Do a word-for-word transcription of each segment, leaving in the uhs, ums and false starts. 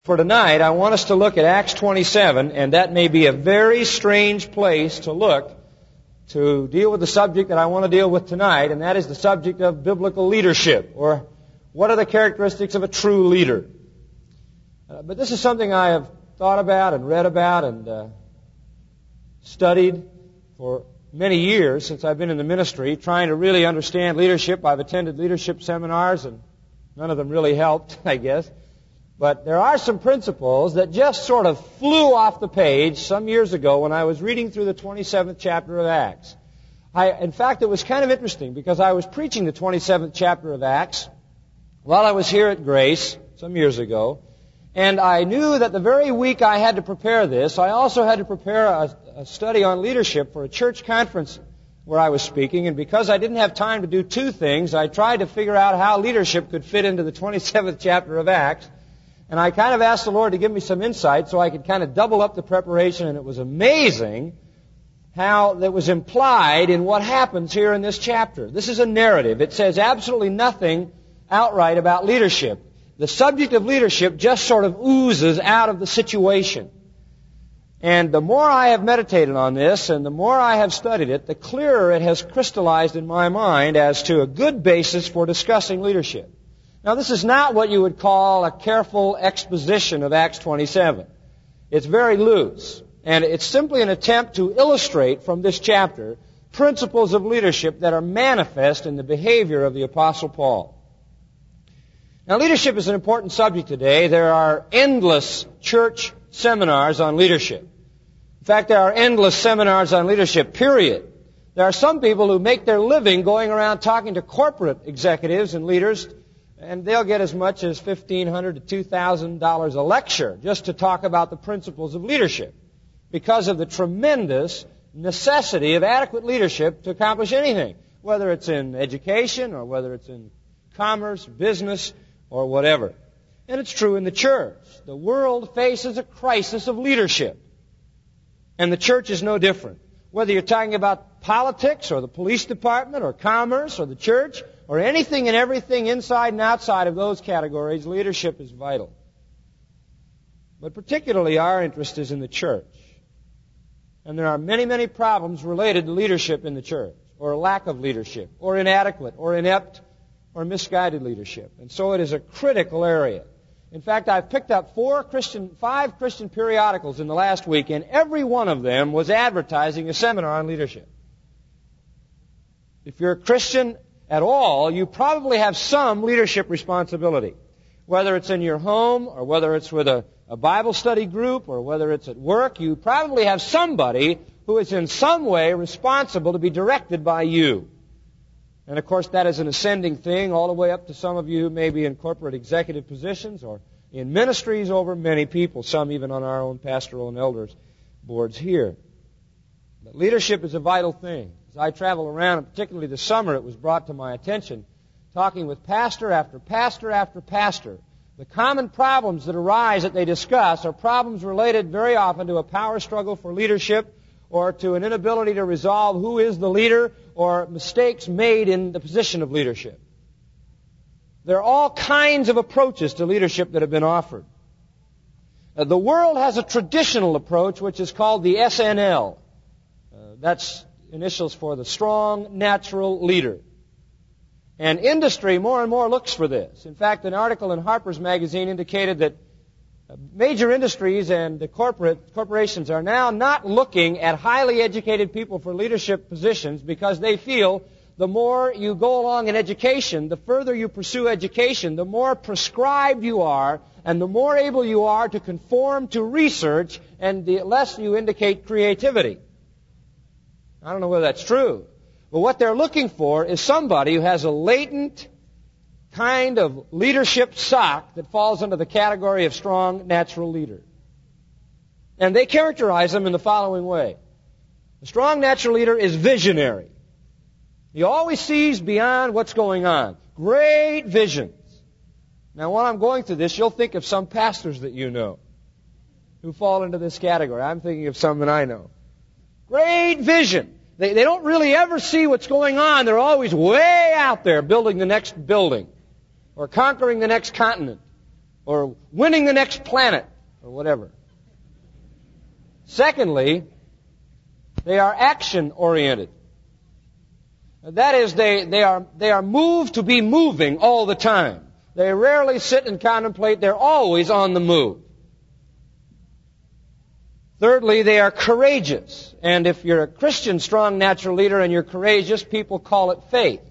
For tonight, I want us to look at Acts twenty-seven, and that may be a very strange place to look to deal with the subject that I want to deal with tonight, and that is the subject of biblical leadership, or what are the characteristics of a true leader. Uh, but this is something I have thought about and read about and uh, studied for many years since I've been in the ministry, trying to really understand leadership. I've attended leadership seminars, and none of them really helped, I guess. But there are some principles that just sort of flew off the page some years ago when I was reading through the twenty-seventh chapter of Acts. I, in fact, it was kind of interesting because I was preaching the twenty-seventh chapter of Acts while I was here at Grace some years ago, and I knew that the very week I had to prepare this, I also had to prepare a, a study on leadership for a church conference where I was speaking, and because I didn't have time to do two things, I tried to figure out how leadership could fit into the twenty-seventh chapter of Acts. And I kind of asked the Lord to give me some insight so I could kind of double up the preparation, and it was amazing how that was implied in what happens here in this chapter. This is a narrative. It says absolutely nothing outright about leadership. The subject of leadership just sort of oozes out of the situation. And the more I have meditated on this and the more I have studied it, the clearer it has crystallized in my mind as to a good basis for discussing leadership. Now, this is not what you would call a careful exposition of Acts twenty-seven. It's very loose, and it's simply an attempt to illustrate from this chapter principles of leadership that are manifest in the behavior of the Apostle Paul. Now, leadership is an important subject today. There are endless church seminars on leadership. In fact, there are endless seminars on leadership, period. There are some people who make their living going around talking to corporate executives and leaders, and they'll get as much as fifteen hundred dollars to two thousand dollars a lecture just to talk about the principles of leadership because of the tremendous necessity of adequate leadership to accomplish anything, whether it's in education or whether it's in commerce, business, or whatever. And it's true in the church. The world faces a crisis of leadership, and the church is no different. Whether you're talking about politics or the police department or commerce or the church, or anything and everything inside and outside of those categories, leadership is vital. But particularly our interest is in the church. And there are many, many problems related to leadership in the church, or lack of leadership, or inadequate, or inept, or misguided leadership. And so it is a critical area. In fact, I've picked up four Christian, five Christian periodicals in the last week, and every one of them was advertising a seminar on leadership. If you're a Christian at all, you probably have some leadership responsibility. Whether it's in your home, or whether it's with a, a Bible study group, or whether it's at work, you probably have somebody who is in some way responsible to be directed by you. And of course, that is an ascending thing all the way up to some of you who may be in corporate executive positions or in ministries over many people, some even on our own pastoral and elders boards here. But leadership is a vital thing. As I travel around, and particularly this summer, it was brought to my attention, talking with pastor after pastor after pastor, the common problems that arise that they discuss are problems related very often to a power struggle for leadership or to an inability to resolve who is the leader or mistakes made in the position of leadership. There are all kinds of approaches to leadership that have been offered. Uh, the world has a traditional approach which is called the S N L. Uh, that's initials for the strong natural leader. And industry more and more looks for this. In fact, an article in Harper's Magazine indicated that major industries and the corporate corporations are now not looking at highly educated people for leadership positions because they feel the more you go along in education, the further you pursue education, the more prescribed you are and the more able you are to conform to research and the less you indicate creativity. I don't know whether that's true. But what they're looking for is somebody who has a latent kind of leadership sock that falls under the category of strong natural leader. And they characterize them in the following way. A strong natural leader is visionary. He always sees beyond what's going on. Great visions. Now, while I'm going through this, you'll think of some pastors that you know who fall into this category. I'm thinking of some that I know. Great vision. They, they don't really ever see what's going on. They're always way out there building the next building or conquering the next continent or winning the next planet, or whatever. Secondly, they are action-oriented. That is, they, they are, they are moved to be moving all the time. They rarely sit and contemplate. They're always on the move. Thirdly, they are courageous. And if you're a Christian strong natural leader and you're courageous, people call it faith.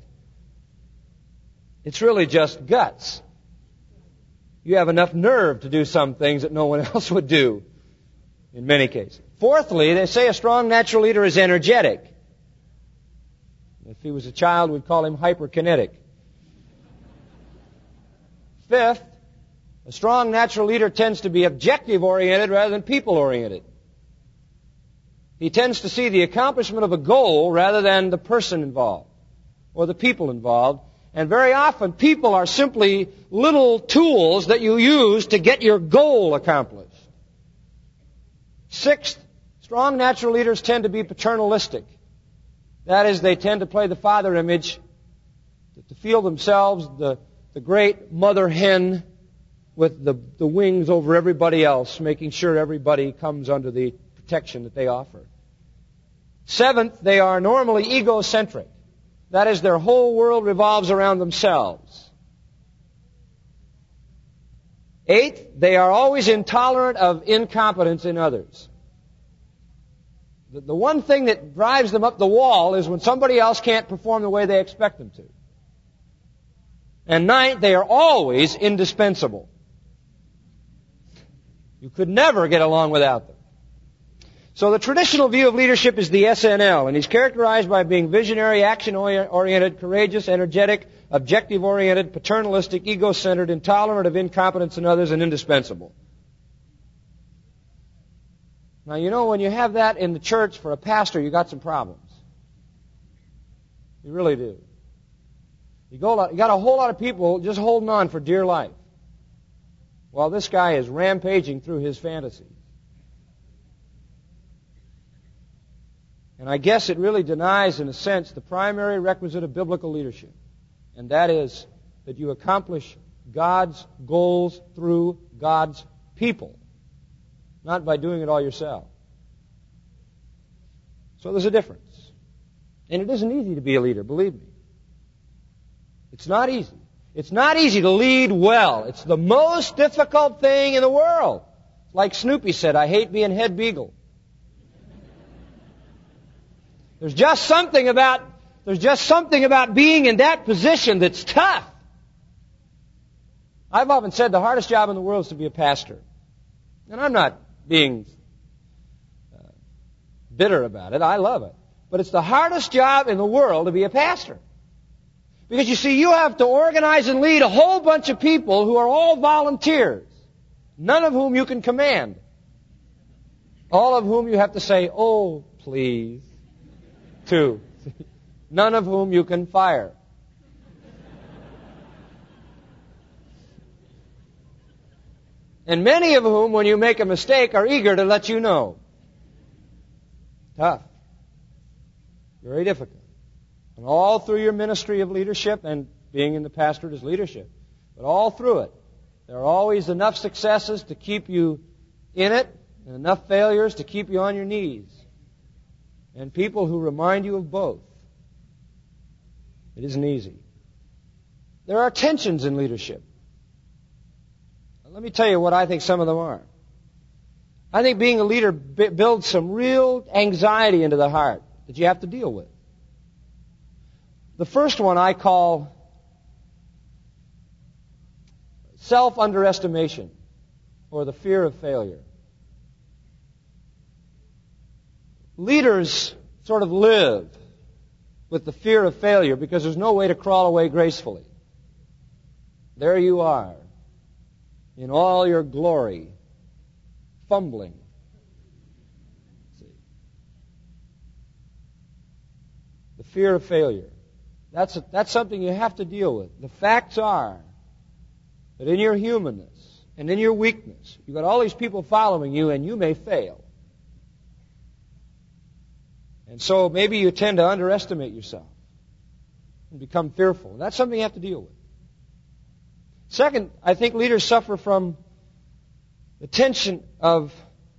It's really just guts. You have enough nerve to do some things that no one else would do in many cases. Fourthly, they say a strong natural leader is energetic. If he was a child, we'd call him hyperkinetic. Fifth, a strong natural leader tends to be objective-oriented rather than people-oriented. He tends to see the accomplishment of a goal rather than the person involved or the people involved. And very often, people are simply little tools that you use to get your goal accomplished. Sixth, strong natural leaders tend to be paternalistic. That is, they tend to play the father image, to feel themselves the, the great mother hen with the, the wings over everybody else, making sure everybody comes under the protection that they offer. Seventh, they are normally egocentric. That is, their whole world revolves around themselves. Eighth, they are always intolerant of incompetence in others. The, the one thing that drives them up the wall is when somebody else can't perform the way they expect them to. And ninth, they are always indispensable. You could never get along without them. So the traditional view of leadership is the S N L, and he's characterized by being visionary, action-oriented, courageous, energetic, objective-oriented, paternalistic, ego-centered, intolerant of incompetence in others, and indispensable. Now, you know, when you have that in the church for a pastor, you got some problems. You really do. You, go, you got a whole lot of people just holding on for dear life while this guy is rampaging through his fantasies. And I guess it really denies, in a sense, the primary requisite of biblical leadership. And that is that you accomplish God's goals through God's people, not by doing it all yourself. So there's a difference. And it isn't easy to be a leader, believe me. It's not easy. It's not easy to lead well. It's the most difficult thing in the world. Like Snoopy said, I hate being head beagle. There's just something about, there's just something about being in that position that's tough. I've often said the hardest job in the world is to be a pastor. And I'm not being uh, bitter about it. I love it. But it's the hardest job in the world to be a pastor. Because you see, you have to organize and lead a whole bunch of people who are all volunteers, none of whom you can command. All of whom you have to say, oh, please. Two. None of whom you can fire. And many of whom, when you make a mistake, are eager to let you know. Tough. Very difficult. And all through your ministry of leadership, and being in the pastorate is leadership, but all through it, there are always enough successes to keep you in it, and enough failures to keep you on your knees. And people who remind you of both. It isn't easy. There are tensions in leadership. Let me tell you what I think some of them are. I think being a leader b- builds some real anxiety into the heart that you have to deal with. The first one I call self-underestimation, or the fear of failure. Leaders sort of live with the fear of failure because there's no way to crawl away gracefully. There you are, in all your glory, fumbling. See? The fear of failure. That's, a, that's something you have to deal with. The facts are that in your humanness and in your weakness, you've got all these people following you and you may fail. And so maybe you tend to underestimate yourself and become fearful. That's something you have to deal with. Second, I think leaders suffer from the tension of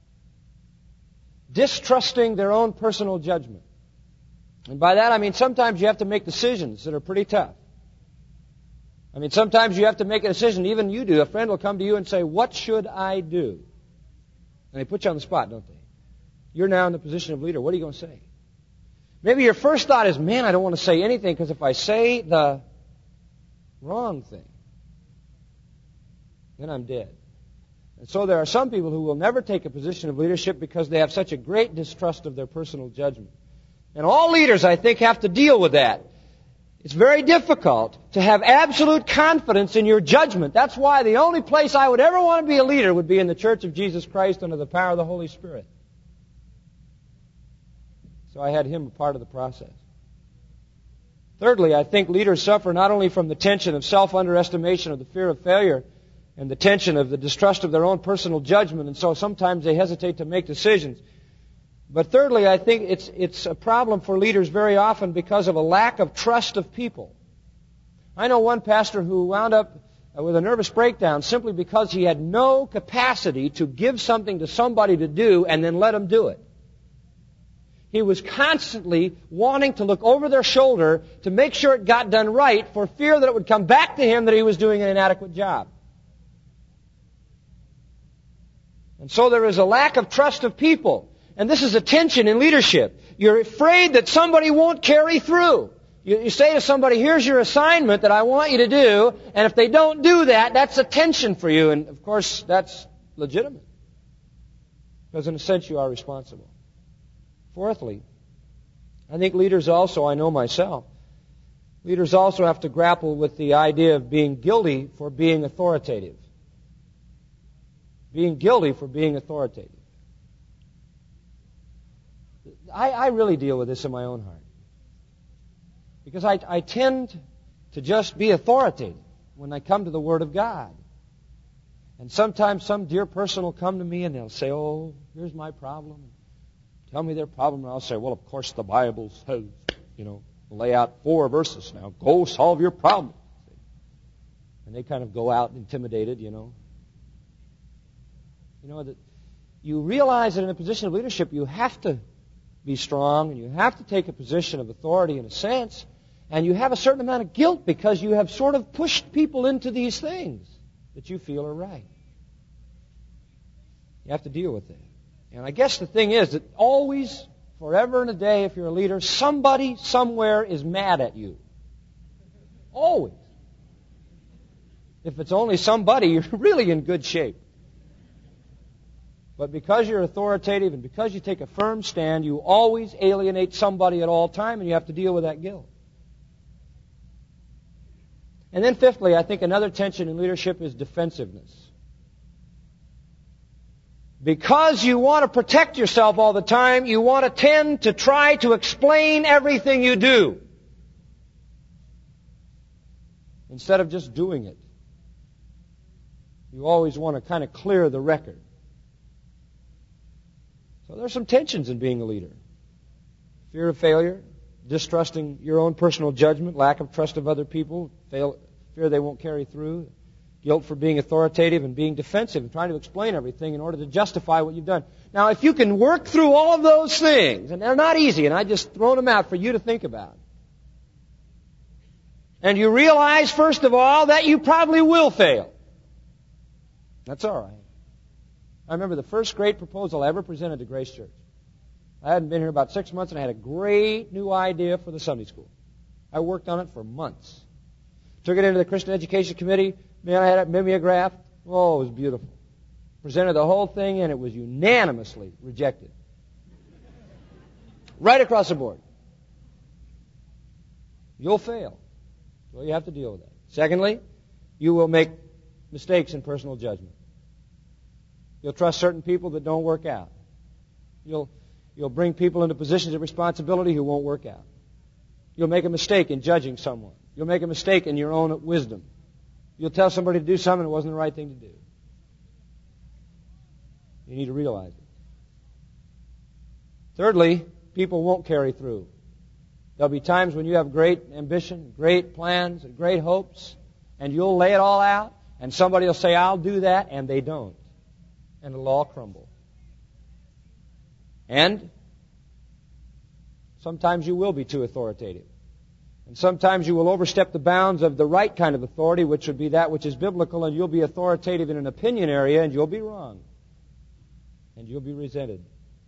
distrusting their own personal judgment. And by that I mean sometimes you have to make decisions that are pretty tough. I mean sometimes you have to make a decision, even you do. A friend will come to you and say, "What should I do?" And they put you on the spot, don't they? You're now in the position of leader. What are you going to say? Maybe your first thought is, man, I don't want to say anything because if I say the wrong thing, then I'm dead. And so there are some people who will never take a position of leadership because they have such a great distrust of their personal judgment. And all leaders, I think, have to deal with that. It's very difficult to have absolute confidence in your judgment. That's why the only place I would ever want to be a leader would be in the Church of Jesus Christ under the power of the Holy Spirit. So I had him a part of the process. Thirdly, I think leaders suffer not only from the tension of self-underestimation, of the fear of failure, and the tension of the distrust of their own personal judgment, and so sometimes they hesitate to make decisions. But thirdly, I think it's it's a problem for leaders very often because of a lack of trust of people. I know one pastor who wound up with a nervous breakdown simply because he had no capacity to give something to somebody to do and then let them do it. He was constantly wanting to look over their shoulder to make sure it got done right for fear that it would come back to him that he was doing an inadequate job. And so there is a lack of trust of people. And this is a tension in leadership. You're afraid that somebody won't carry through. You, you say to somebody, here's your assignment that I want you to do, and if they don't do that, that's a tension for you. And of course, that's legitimate. Because in a sense, you are responsible. Fourthly, I think leaders also, I know myself, leaders also have to grapple with the idea of being guilty for being authoritative. Being guilty for being authoritative. I, I really deal with this in my own heart. Because I, I tend to just be authoritative when I come to the Word of God. And sometimes some dear person will come to me and they'll say, oh, here's my problem. Tell me their problem. And I'll say, well, of course the Bible says, you know, lay out four verses now. Go solve your problem. And they kind of go out intimidated, you know. You know, that you realize that in a position of leadership you have to be strong and you have to take a position of authority in a sense, and you have a certain amount of guilt because you have sort of pushed people into these things that you feel are right. You have to deal with that. And I guess the thing is that always, forever and a day, if you're a leader, somebody somewhere is mad at you. Always. If it's only somebody, you're really in good shape. But because you're authoritative and because you take a firm stand, you always alienate somebody at all time, and you have to deal with that guilt. And then fifthly, I think another tension in leadership is defensiveness. Because you want to protect yourself all the time, you want to tend to try to explain everything you do instead of just doing it. You always want to kind of clear the record. So there's some tensions in being a leader. Fear of failure, distrusting your own personal judgment, lack of trust of other people, fail, fear they won't carry through, guilt for being authoritative and being defensive and trying to explain everything in order to justify what you've done. Now, if you can work through all of those things, and they're not easy, and I just thrown them out for you to think about, and you realize, first of all, that you probably will fail, that's all right. I remember the first great proposal I ever presented to Grace Church. I hadn't been here about six months, and I had a great new idea for the Sunday school. I worked on it for months. Took it into the Christian Education Committee. Man, I had it mimeographed. Oh, it was beautiful. Presented the whole thing, and it was unanimously rejected. Right across the board. You'll fail. Well, you have to deal with that. Secondly, you will make mistakes in personal judgment. You'll trust certain people that don't work out. You'll, you'll bring people into positions of responsibility who won't work out. You'll make a mistake in judging someone. You'll make a mistake in your own wisdom. You'll tell somebody to do something that wasn't the right thing to do. You need to realize it. Thirdly, people won't carry through. There'll be times when you have great ambition, great plans, and great hopes, and you'll lay it all out, And somebody will say, I'll do that, and they don't. And it'll all crumble. And sometimes you will be too authoritative. And sometimes you will overstep the bounds of the right kind of authority, which would be that which is biblical, and you'll be authoritative in an opinion area, and you'll be wrong. And you'll be resented.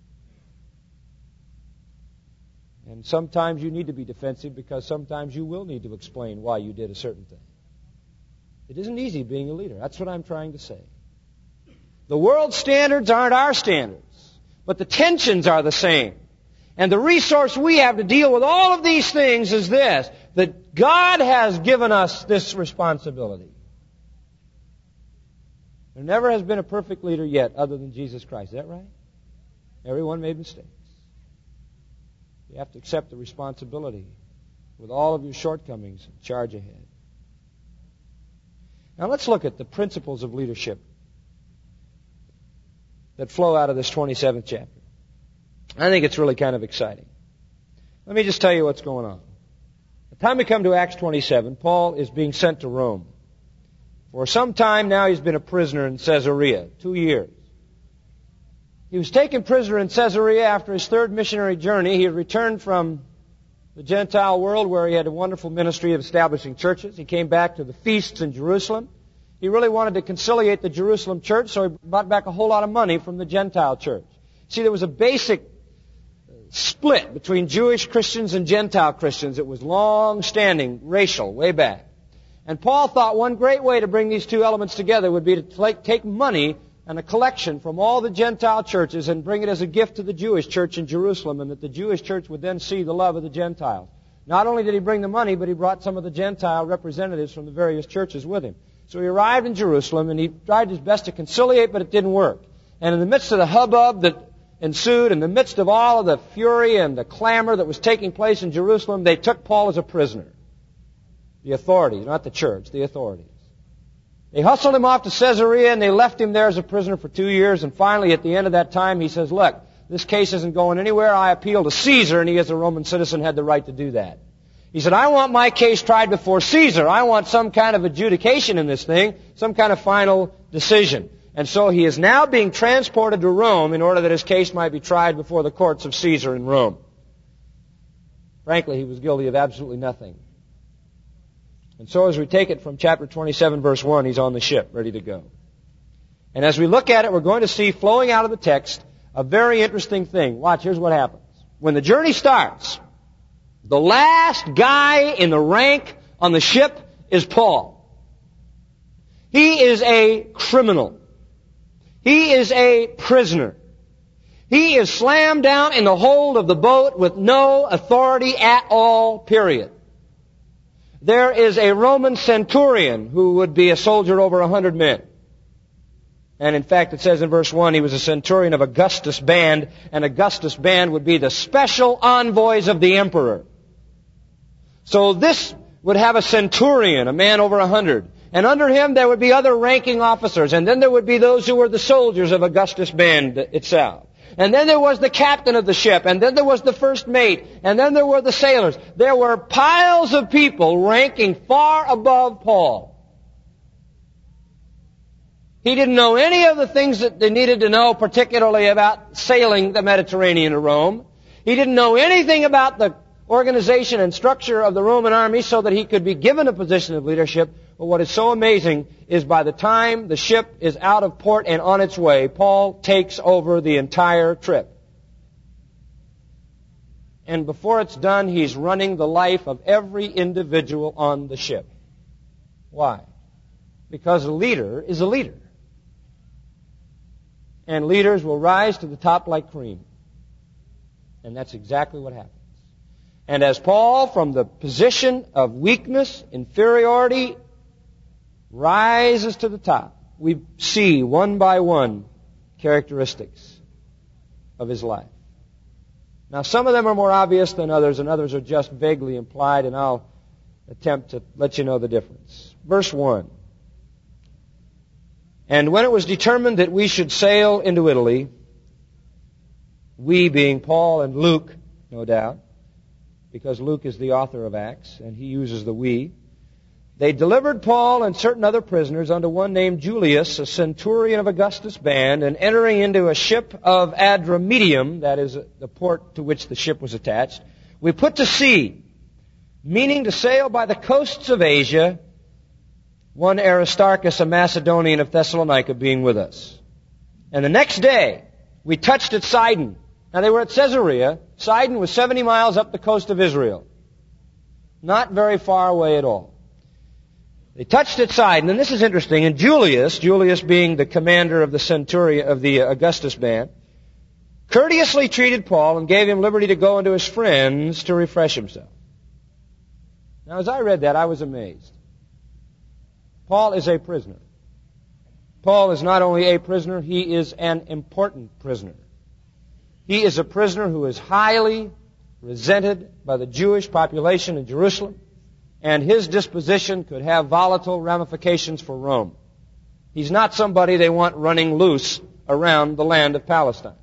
And sometimes you need to be defensive because sometimes you will need to explain why you did a certain thing. It isn't easy being a leader. That's what I'm trying to say. The world's standards aren't our standards, but the tensions are the same. And the resource we have to deal with all of these things is this, that God has given us this responsibility. There never has been a perfect leader yet other than Jesus Christ. Is that right? Everyone made mistakes. You have to accept the responsibility with all of your shortcomings and charge ahead. Now let's look at the principles of leadership that flow out of this twenty-seventh chapter. I think it's really kind of exciting. Let me just tell you what's going on. By the time we come to Acts twenty-seven, Paul is being sent to Rome. For some time now he's been a prisoner in Caesarea, two years. He was taken prisoner in Caesarea after his third missionary journey. He had returned from the Gentile world where he had a wonderful ministry of establishing churches. He came back to the feasts in Jerusalem. He really wanted to conciliate the Jerusalem church, so he brought back a whole lot of money from the Gentile church. See, there was a basic split between Jewish Christians and Gentile Christians. It was long-standing, racial, way back. And Paul thought one great way to bring these two elements together would be to take money and a collection from all the Gentile churches and bring it as a gift to the Jewish church in Jerusalem, and that the Jewish church would then see the love of the Gentiles. Not only did he bring the money, but he brought some of the Gentile representatives from the various churches with him. So he arrived in Jerusalem, and he tried his best to conciliate, but it didn't work. And in the midst of the hubbub that ensued, in the midst of all of the fury and the clamor that was taking place in Jerusalem, they took Paul as a prisoner. The authorities, not the church, the authorities. They hustled him off to Caesarea, and they left him there as a prisoner for two years. And finally, at the end of that time, he says, look, this case isn't going anywhere. I appeal to Caesar, and he, as a Roman citizen, had the right to do that. He said, I want my case tried before Caesar. I want some kind of adjudication in this thing, some kind of final decision. And so he is now being transported to Rome in order that his case might be tried before the courts of Caesar in Rome. Frankly, he was guilty of absolutely nothing. And so as we take it from chapter twenty-seven, verse one, he's on the ship, ready to go. And as we look at it, we're going to see flowing out of the text a very interesting thing. Watch, here's what happens. When the journey starts, the last guy in the rank on the ship is Paul. He is a criminal. He is a prisoner. He is slammed down in the hold of the boat with no authority at all, period. There is a Roman centurion who would be a soldier over a hundred men. And in fact, it says in verse one, he was a centurion of Augustus' band, and Augustus' band would be the special envoys of the emperor. So this would have a centurion, a man over a hundred. And under him there would be other ranking officers, and then there would be those who were the soldiers of Augustus' band itself. And then there was the captain of the ship, and then there was the first mate, and then there were the sailors. There were piles of people ranking far above Paul. He didn't know any of the things that they needed to know, particularly about sailing the Mediterranean to Rome. He didn't know anything about the organization and structure of the Roman army so that he could be given a position of leadership. But what is so amazing is by the time the ship is out of port and on its way, Paul takes over the entire trip. And before it's done, he's running the life of every individual on the ship. Why? Because a leader is a leader. And leaders will rise to the top like cream. And that's exactly what happens. And as Paul, from the position of weakness, inferiority, rises to the top, we see one by one characteristics of his life. Now, some of them are more obvious than others, and others are just vaguely implied, and I'll attempt to let you know the difference. Verse one. And when it was determined that we should sail into Italy, we being Paul and Luke, no doubt, because Luke is the author of Acts, and he uses the we. They delivered Paul and certain other prisoners unto one named Julius, a centurion of Augustus' band, and entering into a ship of Adramyttium, that is the port to which the ship was attached, we put to sea, meaning to sail by the coasts of Asia, one Aristarchus, a Macedonian of Thessalonica, being with us. And the next day, we touched at Sidon. Now they were at Caesarea. Sidon was seventy miles up the coast of Israel. Not very far away at all. They touched at Sidon, and this is interesting, and Julius, Julius being the commander of the centurion, of the Augustus band, courteously treated Paul and gave him liberty to go unto his friends to refresh himself. Now as I read that, I was amazed. Paul is a prisoner. Paul is not only a prisoner, he is an important prisoner. He is a prisoner who is highly resented by the Jewish population in Jerusalem, and his disposition could have volatile ramifications for Rome. He's not somebody they want running loose around the land of Palestine.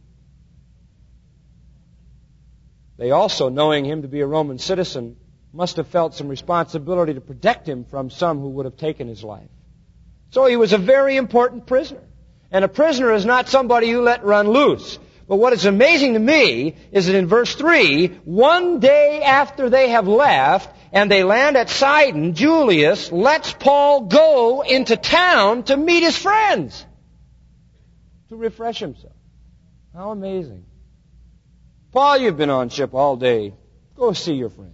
They also, knowing him to be a Roman citizen, must have felt some responsibility to protect him from some who would have taken his life. So he was a very important prisoner. And a prisoner is not somebody you let run loose. But what is amazing to me is that in verse three, one day after they have left and they land at Sidon, Julius lets Paul go into town to meet his friends, to refresh himself. How amazing. Paul, you've been on ship all day. Go see your friends.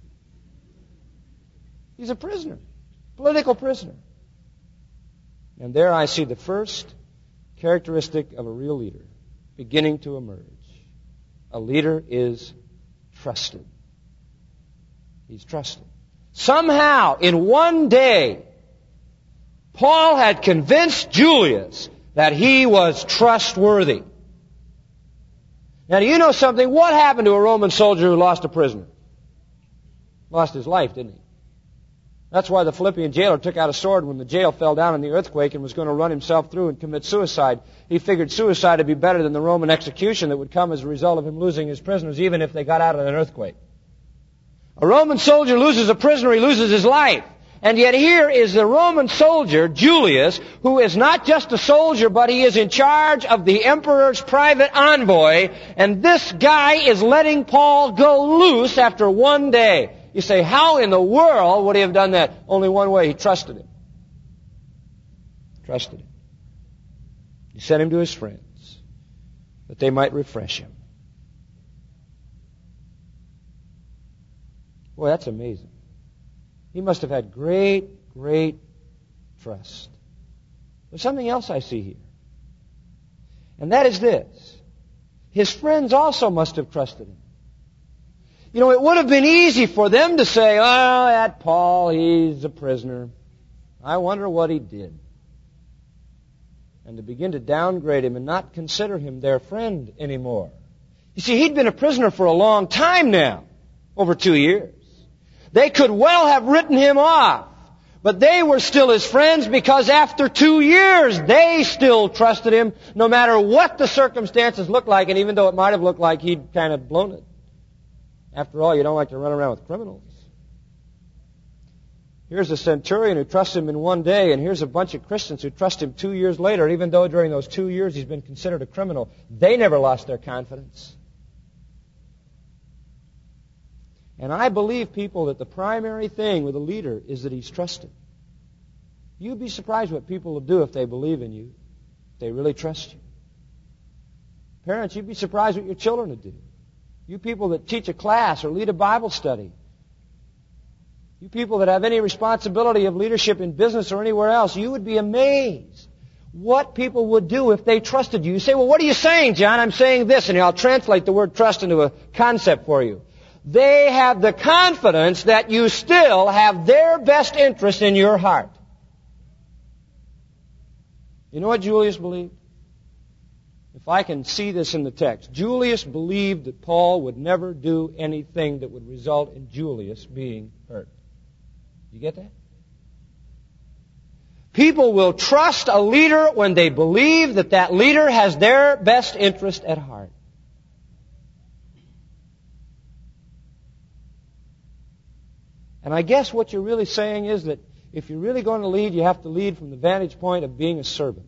He's a prisoner, political prisoner. And there I see the first characteristic of a real leader beginning to emerge. A leader is trusted. He's trusted. Somehow, in one day, Paul had convinced Julius that he was trustworthy. Now, do you know something? What happened to a Roman soldier who lost a prisoner? Lost his life, didn't he? That's why the Philippian jailer took out a sword when the jail fell down in the earthquake and was going to run himself through and commit suicide. He figured suicide would be better than the Roman execution that would come as a result of him losing his prisoners, even if they got out in an earthquake. A Roman soldier loses a prisoner, he loses his life. And yet here is the Roman soldier, Julius, who is not just a soldier, but he is in charge of the emperor's private envoy. And this guy is letting Paul go loose after one day. You say, how in the world would he have done that? Only one way. He trusted him. Trusted him. He sent him to his friends that they might refresh him. Boy, that's amazing. He must have had great, great trust. There's something else I see here. And that is this. His friends also must have trusted him. You know, it would have been easy for them to say, oh, that Paul, he's a prisoner. I wonder what he did. And to begin to downgrade him and not consider him their friend anymore. You see, he'd been a prisoner for a long time now, over two years. They could well have written him off, but they were still his friends because after two years, they still trusted him no matter what the circumstances looked like, and even though it might have looked like he'd kind of blown it. After all, you don't like to run around with criminals. Here's a centurion who trusts him in one day, and here's a bunch of Christians who trust him two years later, even though during those two years he's been considered a criminal. They never lost their confidence. And I believe, people, that the primary thing with a leader is that he's trusted. You'd be surprised what people will do if they believe in you, if they really trust you. Parents, you'd be surprised what your children would do. You people that teach a class or lead a Bible study. You people that have any responsibility of leadership in business or anywhere else, you would be amazed what people would do if they trusted you. You say, well, what are you saying, John? I'm saying this, and I'll translate the word trust into a concept for you. They have the confidence that you still have their best interest in your heart. You know what Julius believed? If I can see this in the text, Julius believed that Paul would never do anything that would result in Julius being hurt. You get that? People will trust a leader when they believe that that leader has their best interest at heart. And I guess what you're really saying is that if you're really going to lead, you have to lead from the vantage point of being a servant.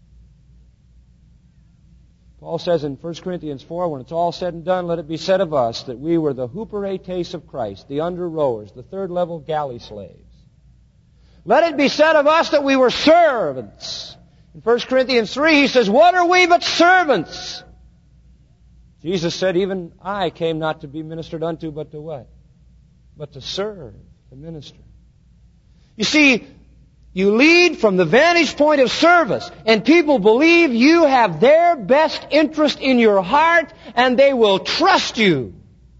Paul says in First Corinthians four, when it's all said and done, let it be said of us that we were the huperetes of Christ, the under-rowers, the third-level galley slaves. Let it be said of us that we were servants. In First Corinthians three, he says, what are we but servants? Jesus said, even I came not to be ministered unto, but to what? But to serve, to minister. You see, you lead from the vantage point of service, and people believe you have their best interest in your heart, and they will trust you.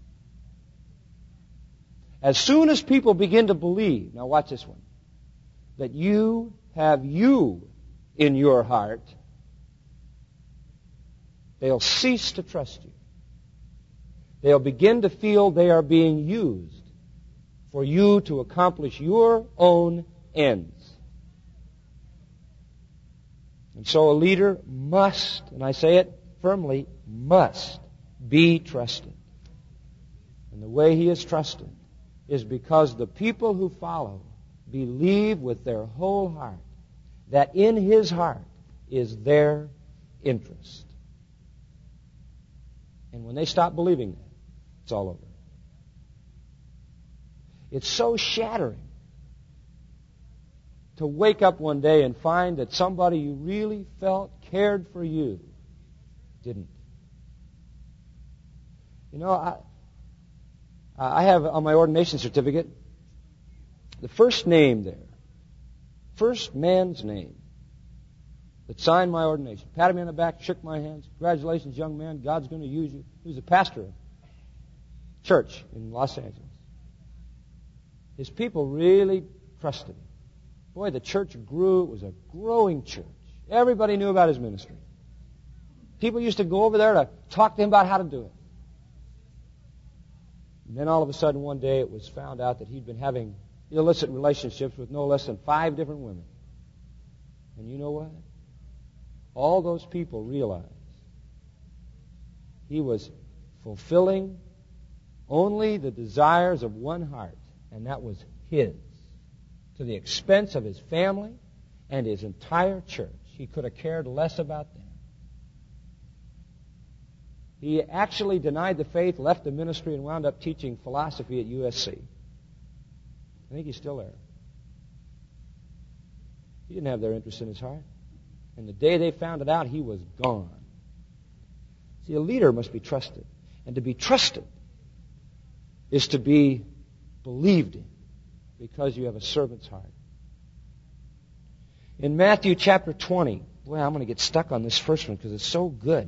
As soon as people begin to believe, now watch this one, that you have you in your heart, they'll cease to trust you. They'll begin to feel they are being used for you to accomplish your own ends. And so a leader must, and I say it firmly, must be trusted. And the way he is trusted is because the people who follow believe with their whole heart that in his heart is their interest. And when they stop believing that, it's all over. It's so shattering to wake up one day and find that somebody you really felt cared for you didn't. You know, I, I have on my ordination certificate the first name there, first man's name that signed my ordination. Patted me on the back, shook my hands. Congratulations, young man. God's going to use you. He was a pastor of a church in Los Angeles. His people really trusted him. Boy, the church grew. It was a growing church. Everybody knew about his ministry. People used to go over there to talk to him about how to do it. And then all of a sudden one day it was found out that he'd been having illicit relationships with no less than five different women. And you know what? All those people realized he was fulfilling only the desires of one heart, and that was his, to the expense of his family and his entire church. He could have cared less about them. He actually denied the faith, left the ministry, and wound up teaching philosophy at U S C. I think he's still there. He didn't have their interest in his heart. And the day they found it out, he was gone. See, a leader must be trusted. And to be trusted is to be believed in because you have a servant's heart. In Matthew chapter twenty, boy, I'm going to get stuck on this first one because it's so good.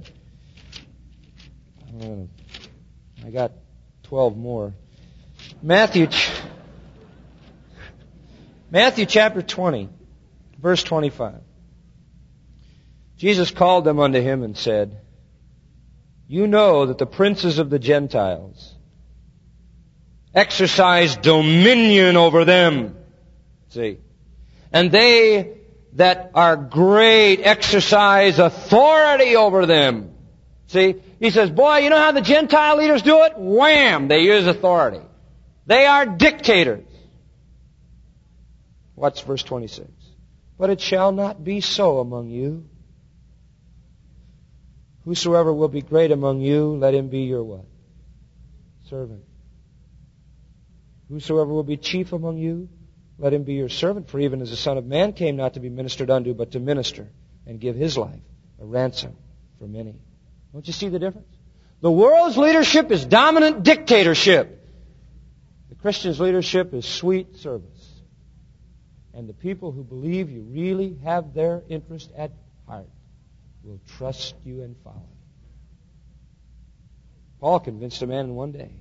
Uh, I got twelve more. Matthew, Matthew chapter twenty, verse twenty-five. Jesus called them unto him and said, you know that the princes of the Gentiles exercise dominion over them. See? And they that are great exercise authority over them. See? He says, boy, you know how the Gentile leaders do it? Wham! They use authority. They are dictators. What's verse twenty-six? But it shall not be so among you. Whosoever will be great among you, let him be your what? Servant. Whosoever will be chief among you, let him be your servant. For even as the Son of Man came not to be ministered unto, but to minister and give his life a ransom for many. Don't you see the difference? The world's leadership is dominant dictatorship. The Christian's leadership is sweet service. And the people who believe you really have their interest at heart will trust you and follow. Paul convinced a man in one day.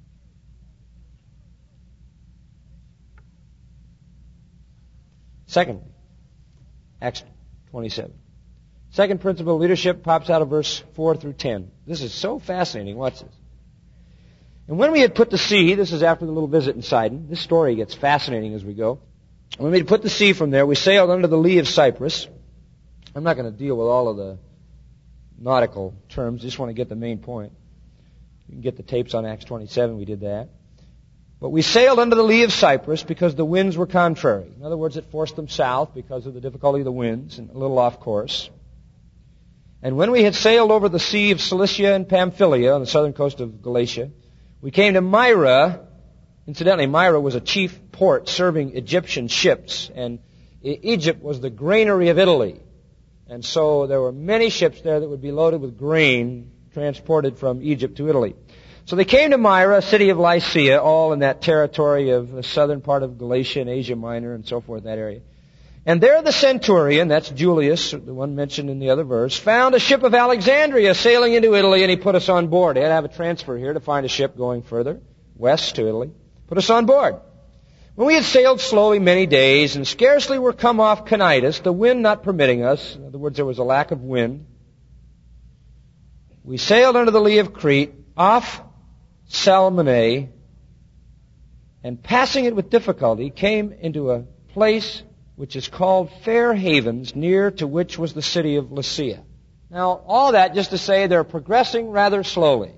Secondly, Acts twenty-seven. Second principle of leadership pops out of verse four through ten. This is so fascinating. Watch this. And when we had put to sea, this is after the little visit in Sidon. This story gets fascinating as we go. When we had put to sea from there, we sailed under the lee of Cyprus. I'm not going to deal with all of the nautical terms. Just want to get the main point. You can get the tapes on Acts twenty-seven. We did that. But we sailed under the lee of Cyprus because the winds were contrary. In other words, it forced them south because of the difficulty of the winds and a little off course. And when we had sailed over the sea of Cilicia and Pamphylia on the southern coast of Galatia, we came to Myra. Incidentally, Myra was a chief port serving Egyptian ships, and Egypt was the granary of Italy. And so there were many ships there that would be loaded with grain transported from Egypt to Italy. So they came to Myra, a city of Lycia, all in that territory of the southern part of Galatia and Asia Minor and so forth, that area. And there the centurion, that's Julius, the one mentioned in the other verse, found a ship of Alexandria sailing into Italy, and he put us on board. He had to have a transfer here to find a ship going further, west to Italy. Put us on board. When we had sailed slowly many days, and scarcely were come off Cnidus, the wind not permitting us, in other words, there was a lack of wind, we sailed under the lee of Crete, off Salmone, and passing it with difficulty, came into a place which is called Fair Havens, near to which was the city of Lasea. Now, all that just to say they're progressing rather slowly.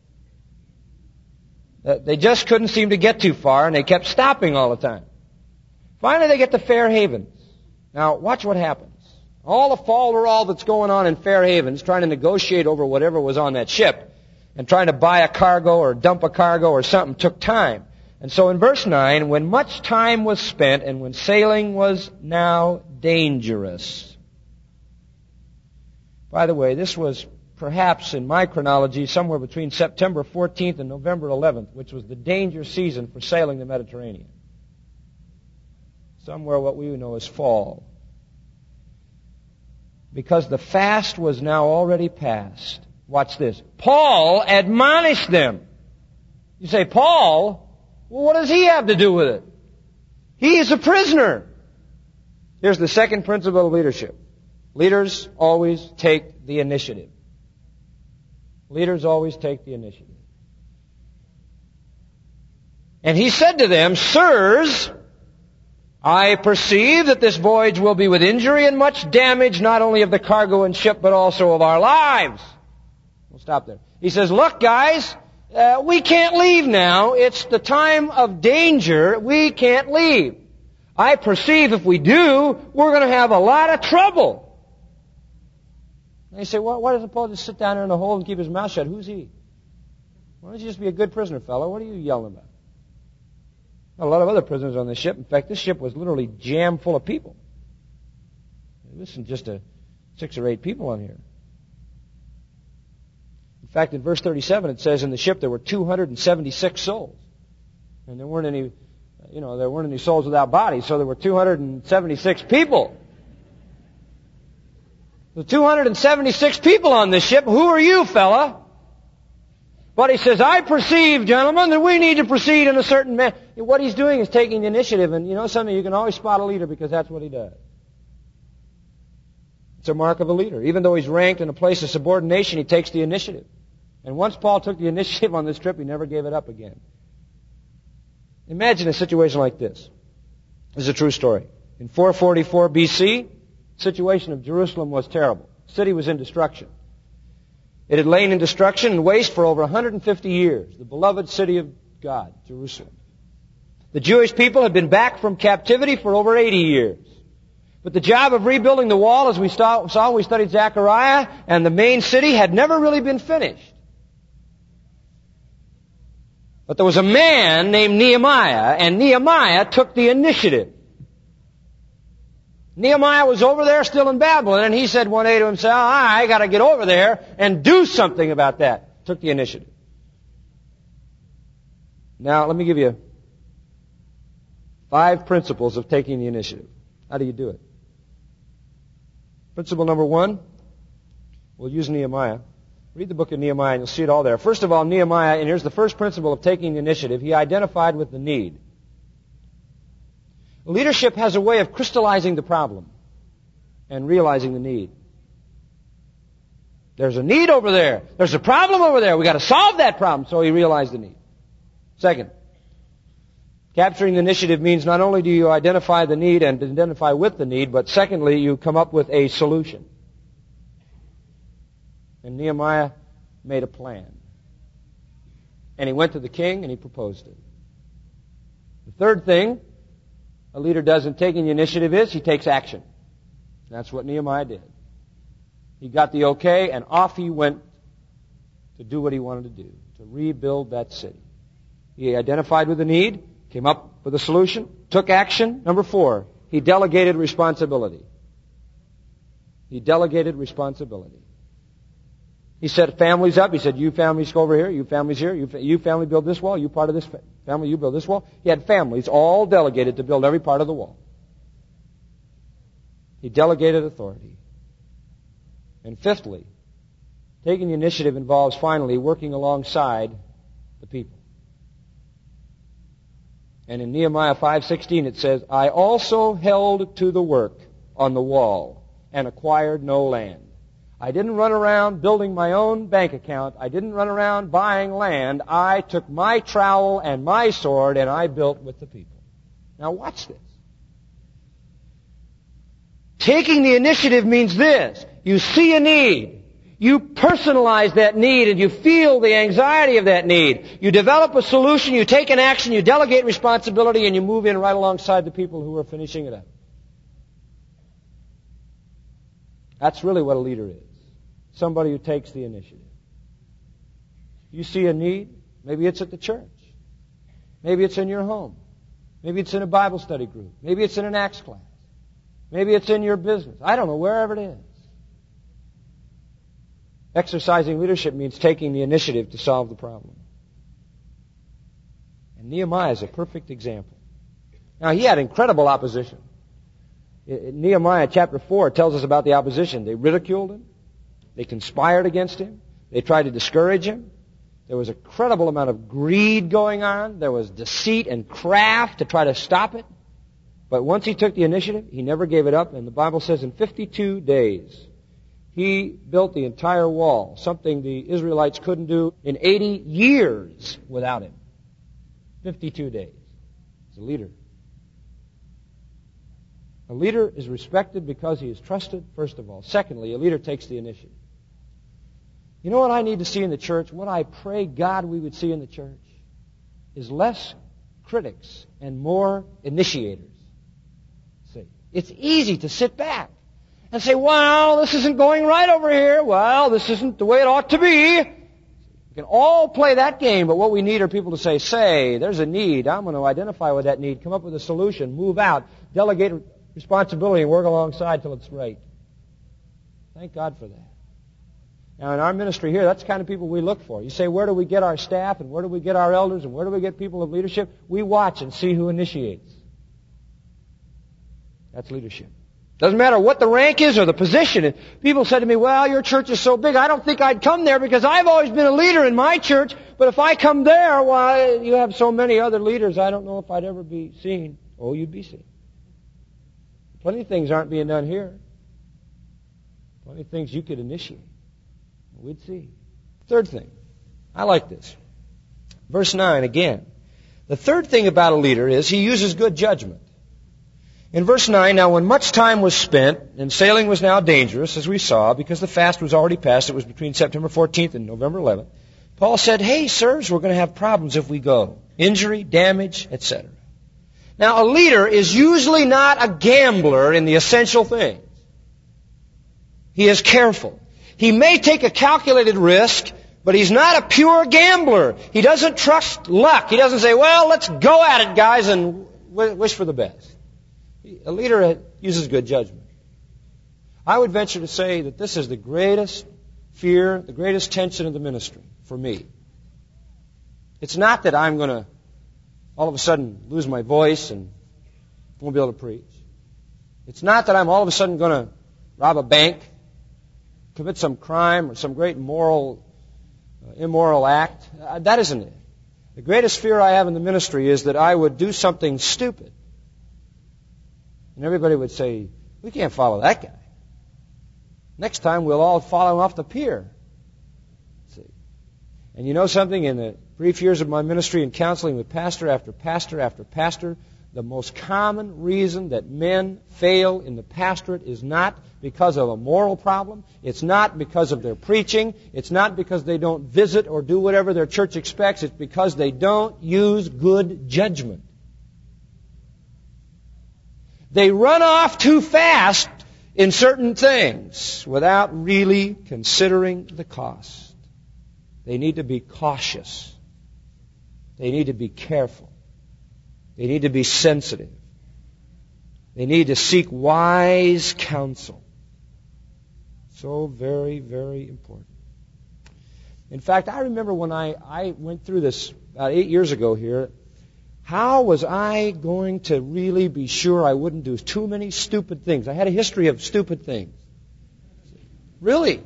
They just couldn't seem to get too far, and they kept stopping all the time. Finally, they get to Fair Havens. Now, watch what happens. All the fall-to-all that's going on in Fair Havens, trying to negotiate over whatever was on that ship, and trying to buy a cargo or dump a cargo or something, took time. And so in verse nine, when much time was spent, and when sailing was now dangerous. By the way, this was perhaps in my chronology somewhere between September fourteenth and November eleventh, which was the danger season for sailing the Mediterranean. Somewhere what we know as fall. Because the fast was now already past. Watch this. Paul admonished them. You say, Paul? Well, what does he have to do with it? He is a prisoner. Here's the second principle of leadership. Leaders always take the initiative. Leaders always take the initiative. And he said to them, Sirs, I perceive that this voyage will be with injury and much damage, not only of the cargo and ship, but also of our lives. We'll stop there. He says, look, guys, uh, we can't leave now. It's the time of danger. We can't leave. I perceive if we do, we're going to have a lot of trouble. And you say, well, why doesn't Paul just sit down there in the hole and keep his mouth shut? Who's he? Why don't you just be a good prisoner, fellow? What are you yelling about? A lot of other prisoners on this ship. In fact, this ship was literally jammed full of people. This isn't just a six or eight people on here. In fact, in verse thirty-seven, it says in the ship there were two hundred seventy-six souls. And there weren't any, you know, there weren't any souls without bodies, so there were two hundred seventy-six people. The two hundred seventy-six people on this ship. Who are you, fella? But he says, I perceive, gentlemen, that we need to proceed in a certain manner. What he's doing is taking the initiative. And you know something? You can always spot a leader because that's what he does. It's a mark of a leader. Even though he's ranked in a place of subordination, he takes the initiative. And once Paul took the initiative on this trip, he never gave it up again. Imagine a situation like this. This is a true story. In four forty-four B C, the situation of Jerusalem was terrible. The city was in destruction. It had lain in destruction and waste for over one hundred fifty years. The beloved city of God, Jerusalem. The Jewish people had been back from captivity for over eighty years. But the job of rebuilding the wall, as we saw when we studied Zechariah, and the main city had never really been finished. But there was a man named Nehemiah, and Nehemiah took the initiative. Nehemiah was over there still in Babylon, and he said one day to himself, I got to get over there and do something about that. Took the initiative. Now, let me give you five principles of taking the initiative. How do you do it? Principle number one, we'll use Nehemiah. Read the book of Nehemiah and you'll see it all there. First of all, Nehemiah, and here's the first principle of taking the initiative, he identified with the need. Leadership has a way of crystallizing the problem and realizing the need. There's a need over there. There's a problem over there. We've got to solve that problem. So he realized the need. Second, capturing the initiative means not only do you identify the need and identify with the need, but secondly, you come up with a solution. And Nehemiah made a plan. And he went to the king and he proposed it. The third thing a leader does in taking the initiative is he takes action. That's what Nehemiah did. He got the okay, and off he went to do what he wanted to do, to rebuild that city. He identified with the need, came up with a solution, took action. Number four, he delegated responsibility. He delegated responsibility. He set families up. He said, you families go over here, you families here, you, you family build this wall, you part of this family, you build this wall. He had families all delegated to build every part of the wall. He delegated authority. And fifthly, taking the initiative involves finally working alongside the people. And in Nehemiah five sixteen it says, I also held to the work on the wall and acquired no land. I didn't run around building my own bank account. I didn't run around buying land. I took my trowel and my sword and I built with the people. Now watch this. Taking the initiative means this. You see a need. You personalize that need and you feel the anxiety of that need. You develop a solution, you take an action, you delegate responsibility, and you move in right alongside the people who are finishing it up. That's really what a leader is. Somebody who takes the initiative. You see a need, maybe it's at the church. Maybe it's in your home. Maybe it's in a Bible study group. Maybe it's in an Acts class. Maybe it's in your business. I don't know, wherever it is. Exercising leadership means taking the initiative to solve the problem. And Nehemiah is a perfect example. Now, he had incredible opposition. In Nehemiah chapter four tells us about the opposition. They ridiculed him. They conspired against him. They tried to discourage him. There was a credible amount of greed going on. There was deceit and craft to try to stop it. But once he took the initiative, he never gave it up. And the Bible says in fifty-two days, he built the entire wall, something the Israelites couldn't do in eighty years without him. fifty-two days. He's a leader. A leader is respected because he is trusted, first of all. Secondly, a leader takes the initiative. You know what I need to see in the church? What I pray God we would see in the church is less critics and more initiators. See, it's easy to sit back and say, well, this isn't going right over here. Well, this isn't the way it ought to be. We can all play that game, but what we need are people to say, say, there's a need. I'm going to identify with that need, come up with a solution, move out, delegate responsibility, and work alongside till it's right. Thank God for that. Now, in our ministry here, that's the kind of people we look for. You say, where do we get our staff, and where do we get our elders, and where do we get people of leadership? We watch and see who initiates. That's leadership. Doesn't matter what the rank is or the position. People said to me, well, your church is so big, I don't think I'd come there because I've always been a leader in my church, but if I come there, why, you have so many other leaders, I don't know if I'd ever be seen. Oh, you'd be seen. Plenty of things aren't being done here. Plenty of things you could initiate. We'd see. Third thing. I like this. Verse nine again. The third thing about a leader is he uses good judgment. In verse nine, now when much time was spent, and sailing was now dangerous, as we saw, because the fast was already past, it was between September fourteenth and November eleventh, Paul said, hey, sirs, we're going to have problems if we go. Injury, damage, et cetera. Now, a leader is usually not a gambler in the essential things. He is careful. He may take a calculated risk, but he's not a pure gambler. He doesn't trust luck. He doesn't say, well, let's go at it, guys, and wish for the best. A leader uses good judgment. I would venture to say that this is the greatest fear, the greatest tension in the ministry for me. It's not that I'm going to all of a sudden lose my voice and won't be able to preach. It's not that I'm all of a sudden going to rob a bank, commit some crime or some great moral, uh, immoral act. Uh, that isn't it. The greatest fear I have in the ministry is that I would do something stupid. And everybody would say, we can't follow that guy. Next time we'll all follow him off the pier. See? And you know something? In the brief years of my ministry and counseling with pastor after pastor after pastor, the most common reason that men fail in the pastorate is not because of a moral problem. It's not because of their preaching. It's not because they don't visit or do whatever their church expects. It's because they don't use good judgment. They run off too fast in certain things without really considering the cost. They need to be cautious. They need to be careful. They need to be sensitive. They need to seek wise counsel. So very, very important. In fact, I remember when I, I went through this about eight years ago here, how was I going to really be sure I wouldn't do too many stupid things? I had a history of stupid things. Really.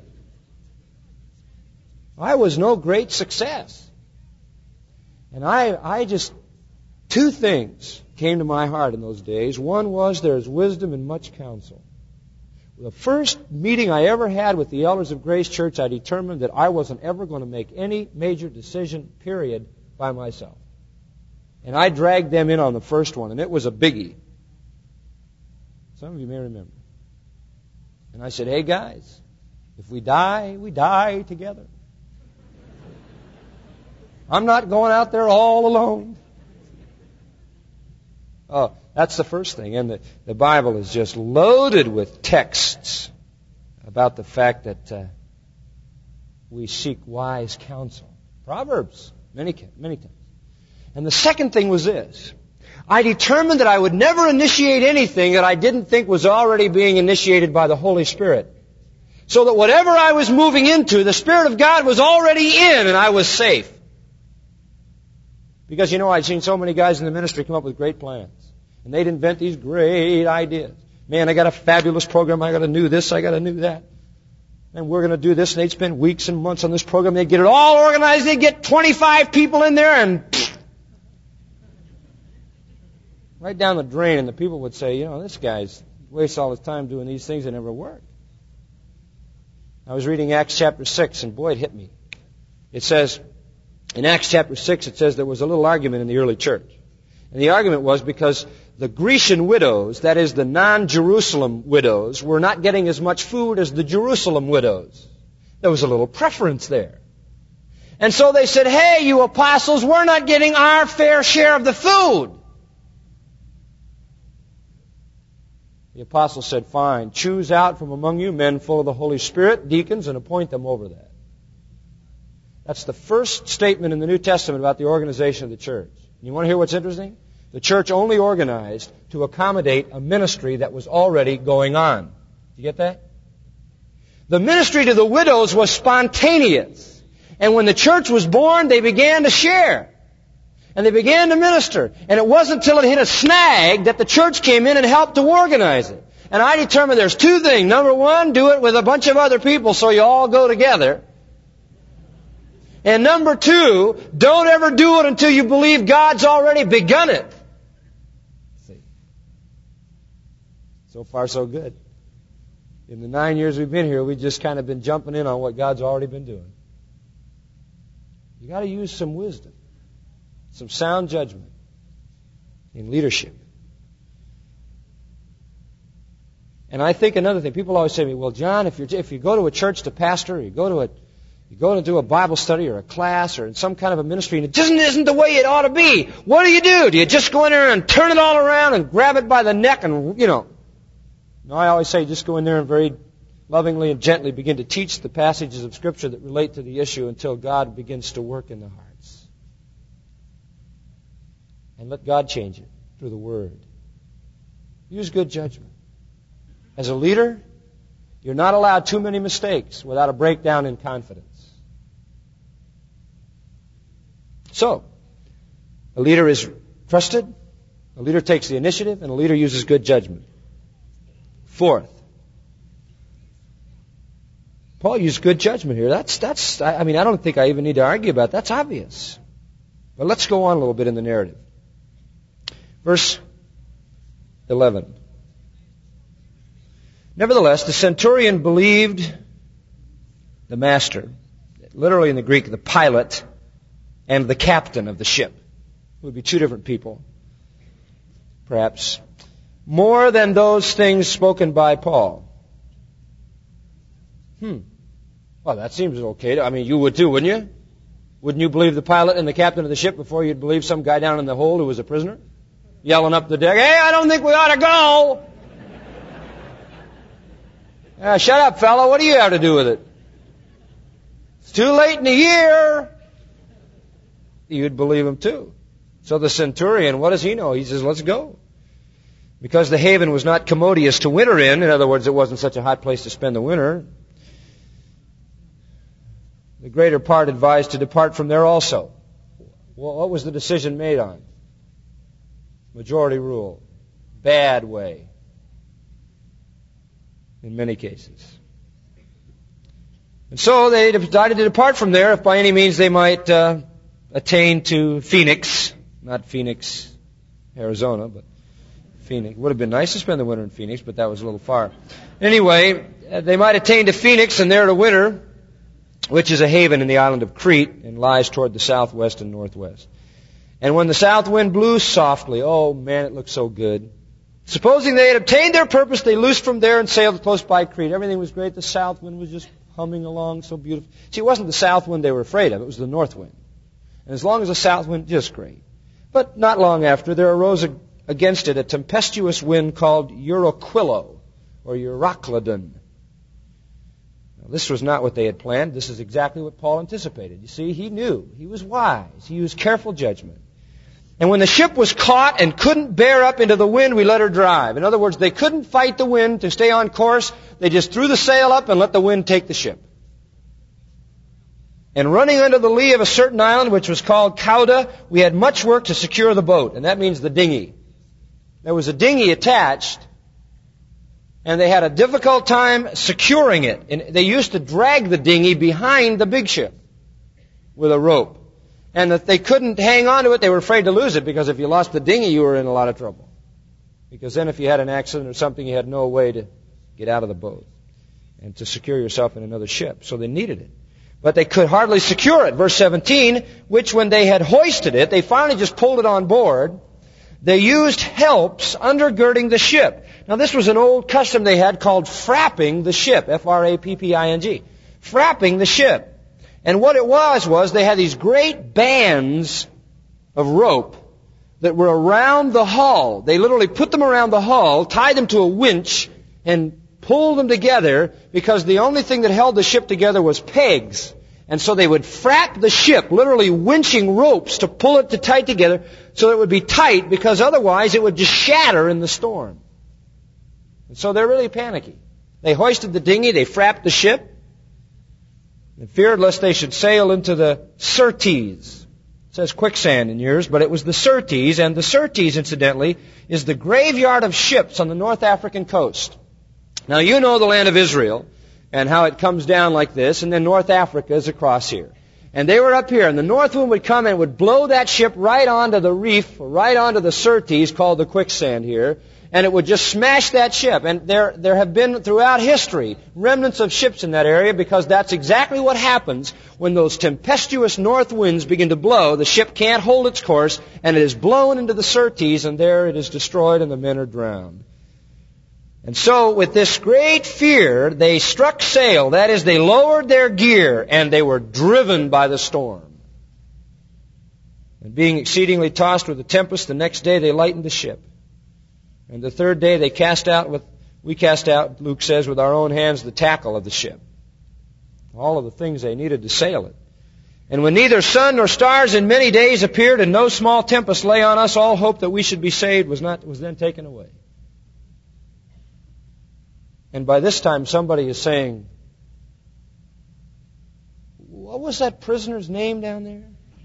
I was no great success. And I, I just, two things came to my heart in those days. One was there's wisdom in much counsel. The first meeting I ever had with the elders of Grace Church, I determined that I wasn't ever going to make any major decision, period, by myself. And I dragged them in on the first one, and it was a biggie. Some of you may remember. And I said, hey guys, if we die, we die together. I'm not going out there all alone. Oh, that's the first thing. And the, the Bible is just loaded with texts about the fact that uh, we seek wise counsel. Proverbs, many, many times. And the second thing was this. I determined that I would never initiate anything that I didn't think was already being initiated by the Holy Spirit. So that whatever I was moving into, the Spirit of God was already in and I was safe. Because, you know, I'd seen so many guys in the ministry come up with great plans. And they'd invent these great ideas. Man, I got a fabulous program. I got to do this. I got to do that. And we're going to do this. And they'd spend weeks and months on this program. They'd get it all organized. They'd get twenty-five people in there and pfft, right down the drain. And the people would say, you know, this guy's wastes all his time doing these things that never work. I was reading Acts chapter six, and boy, it hit me. It says, in Acts chapter six, it says there was a little argument in the early church. And the argument was because the Grecian widows, that is the non-Jerusalem widows, were not getting as much food as the Jerusalem widows. There was a little preference there. And so they said, hey, you apostles, we're not getting our fair share of the food. The apostles said, fine, choose out from among you men full of the Holy Spirit, deacons, and appoint them over that. That's the first statement in the New Testament about the organization of the church. You want to hear what's interesting? The church only organized to accommodate a ministry that was already going on. You get that? The ministry to the widows was spontaneous. And when the church was born, they began to share. And they began to minister. And it wasn't until it hit a snag that the church came in and helped to organize it. And I determined there's two things. Number one, do it with a bunch of other people so you all go together. And number two, don't ever do it until you believe God's already begun it. See. So far, so good. In the nine years we've been here, we've just kind of been jumping in on what God's already been doing. You got to use some wisdom, some sound judgment in leadership. And I think another thing, people always say to me, well, John, if, you're, if you go to a church to pastor, or you go to a You go to do a Bible study or a class or in some kind of a ministry and it just isn't the way it ought to be. What do you do? Do you just go in there and turn it all around and grab it by the neck and, you know? No, I always say just go in there and very lovingly and gently begin to teach the passages of Scripture that relate to the issue until God begins to work in the hearts. And let God change it through the Word. Use good judgment. As a leader, you're not allowed too many mistakes without a breakdown in confidence. So, a leader is trusted, a leader takes the initiative, and a leader uses good judgment. Fourth, Paul used good judgment here. That's, that's, I mean, I don't think I even need to argue about that. That's obvious. But let's go on a little bit in the narrative. Verse eleven. Nevertheless, the centurion believed the master, literally in the Greek, the pilot, and the captain of the ship. It would be two different people, perhaps, more than those things spoken by Paul. Hmm. Well, that seems okay. I mean, you would too, wouldn't you? Wouldn't you believe the pilot and the captain of the ship before you'd believe some guy down in the hold who was a prisoner? yelling up the deck, hey, I don't think we ought to go. Uh, shut up, fella. What do you have to do with it? It's too late in the year. You'd believe him too. So the centurion, what does he know? He says, let's go. Because the haven was not commodious to winter in, in other words, it wasn't such a hot place to spend the winter, the greater part advised to depart from there also. Well, what was the decision made on? Majority rule. Bad way. In many cases. And so they decided to depart from there if by any means they might uh, attain to Phoenix. Not Phoenix, Arizona, but Phoenix. It would have been nice to spend the winter in Phoenix, but that was a little far. Anyway, uh, they might attain to Phoenix and there to winter, which is a haven in the island of Crete and lies toward the southwest and northwest. And when the south wind blew softly, oh man, it looked so good. Supposing they had obtained their purpose, they loosed from there and sailed close by Crete. Everything was great. The south wind was just humming along so beautiful. See, it wasn't the south wind they were afraid of. It was the north wind. And as long as the south wind, just great. But not long after, there arose a, against it a tempestuous wind called Euroquilo, or Euroclydon. Now, this was not what they had planned. This is exactly what Paul anticipated. You see, he knew. He was wise. He used careful judgment. And when the ship was caught and couldn't bear up into the wind, we let her drive. In other words, they couldn't fight the wind to stay on course. They just threw the sail up and let the wind take the ship. And running under the lee of a certain island, which was called Cauda, we had much work to secure the boat. And that means the dinghy. There was a dinghy attached, and they had a difficult time securing it. And they used to drag the dinghy behind the big ship with a rope. And if they couldn't hang on to it, they were afraid to lose it, because if you lost the dinghy, you were in a lot of trouble. Because then if you had an accident or something, you had no way to get out of the boat and to secure yourself in another ship. So they needed it. But they could hardly secure it. Verse seventeen, which when they had hoisted it, they finally just pulled it on board. They used helps undergirding the ship. Now this was an old custom they had called frapping the ship. F R A P P I N G. Frapping the ship. And what it was, was they had these great bands of rope that were around the hull. They literally put them around the hull, tied them to a winch, and pulled them together, because the only thing that held the ship together was pegs. And so they would frap the ship, literally winching ropes to pull it to tight together so it would be tight, because otherwise it would just shatter in the storm. And so they're really panicky. They hoisted the dinghy, they frapped the ship, and feared lest they should sail into the Syrtes. It says quicksand in yours, but it was the Syrtes, and the Syrtes, incidentally, is the graveyard of ships on the North African coast. Now you know the land of Israel, and how it comes down like this, and then North Africa is across here. And they were up here, and the north wind would come and would blow that ship right onto the reef, right onto the Syrtes, called the quicksand here, and it would just smash that ship. And there, there have been throughout history remnants of ships in that area, because that's exactly what happens when those tempestuous north winds begin to blow. The ship can't hold its course, and it is blown into the Syrtes, and there it is destroyed, and the men are drowned. And so, with this great fear, they struck sail. That is, they lowered their gear, and they were driven by the storm. And being exceedingly tossed with the tempest, the next day they lightened the ship. And the third day they cast out with, we cast out, Luke says, with our own hands the tackle of the ship. All of the things they needed to sail it. And when neither sun nor stars in many days appeared, and no small tempest lay on us, all hope that we should be saved was not, was then taken away. And by this time somebody is saying, what was that prisoner's name down there?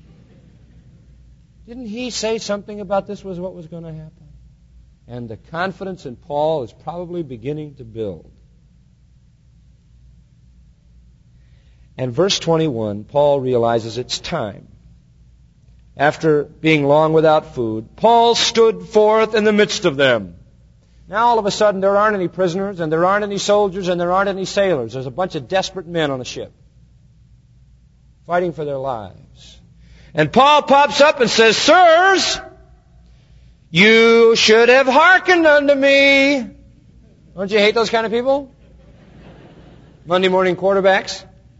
Didn't he say something about this was what was going to happen? And the confidence in Paul is probably beginning to build. And verse twenty-one, Paul realizes it's time. After being long without food, Paul stood forth in the midst of them. Now all of a sudden there aren't any prisoners, and there aren't any soldiers, and there aren't any sailors. There's a bunch of desperate men on a ship fighting for their lives. And Paul pops up and says, sirs, you should have hearkened unto me. Don't you hate those kind of people? Monday morning quarterbacks.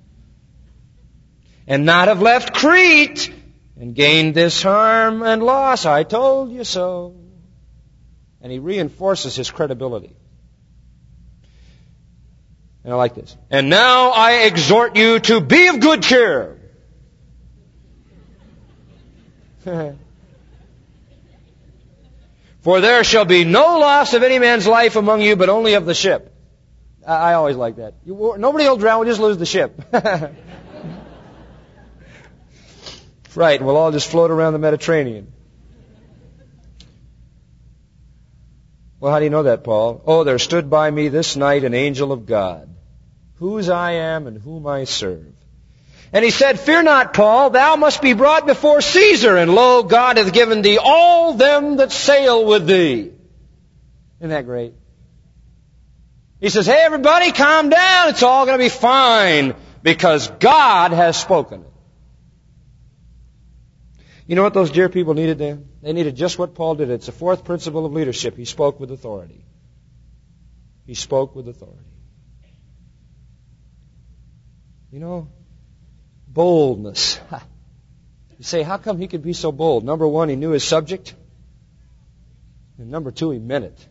And not have left Crete and gained this harm and loss. I told you so. And he reinforces his credibility. And I like this. And now I exhort you to be of good cheer. For there shall be no loss of any man's life among you, but only of the ship. I, I always like that. You, nobody will drown, we'll just lose the ship. Right, we'll all just float around the Mediterranean. Well, how do you know that, Paul? Oh, there stood by me this night an angel of God, whose I am and whom I serve. And he said, Fear not, Paul, thou must be brought before Caesar, and lo, God hath given thee all them that sail with thee. Isn't that great? He says, hey, everybody, calm down. It's all going to be fine, because God has spoken it. You know what those dear people needed then? They needed just what Paul did. It's the fourth principle of leadership. He spoke with authority. He spoke with authority. You know, boldness. You say, how come he could be so bold? Number one, he knew his subject. And number two, he meant it.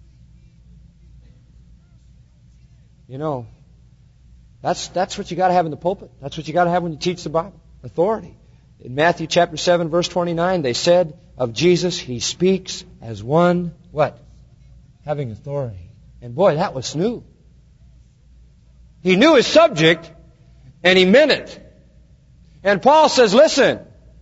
You know, that's that's what you got to have in the pulpit. That's what you got to have when you teach the Bible. Authority. In Matthew chapter seven, verse twenty-nine, they said of Jesus, he speaks as one, what? Having authority. And boy, that was new. He knew his subject, and he meant it. And Paul says, listen,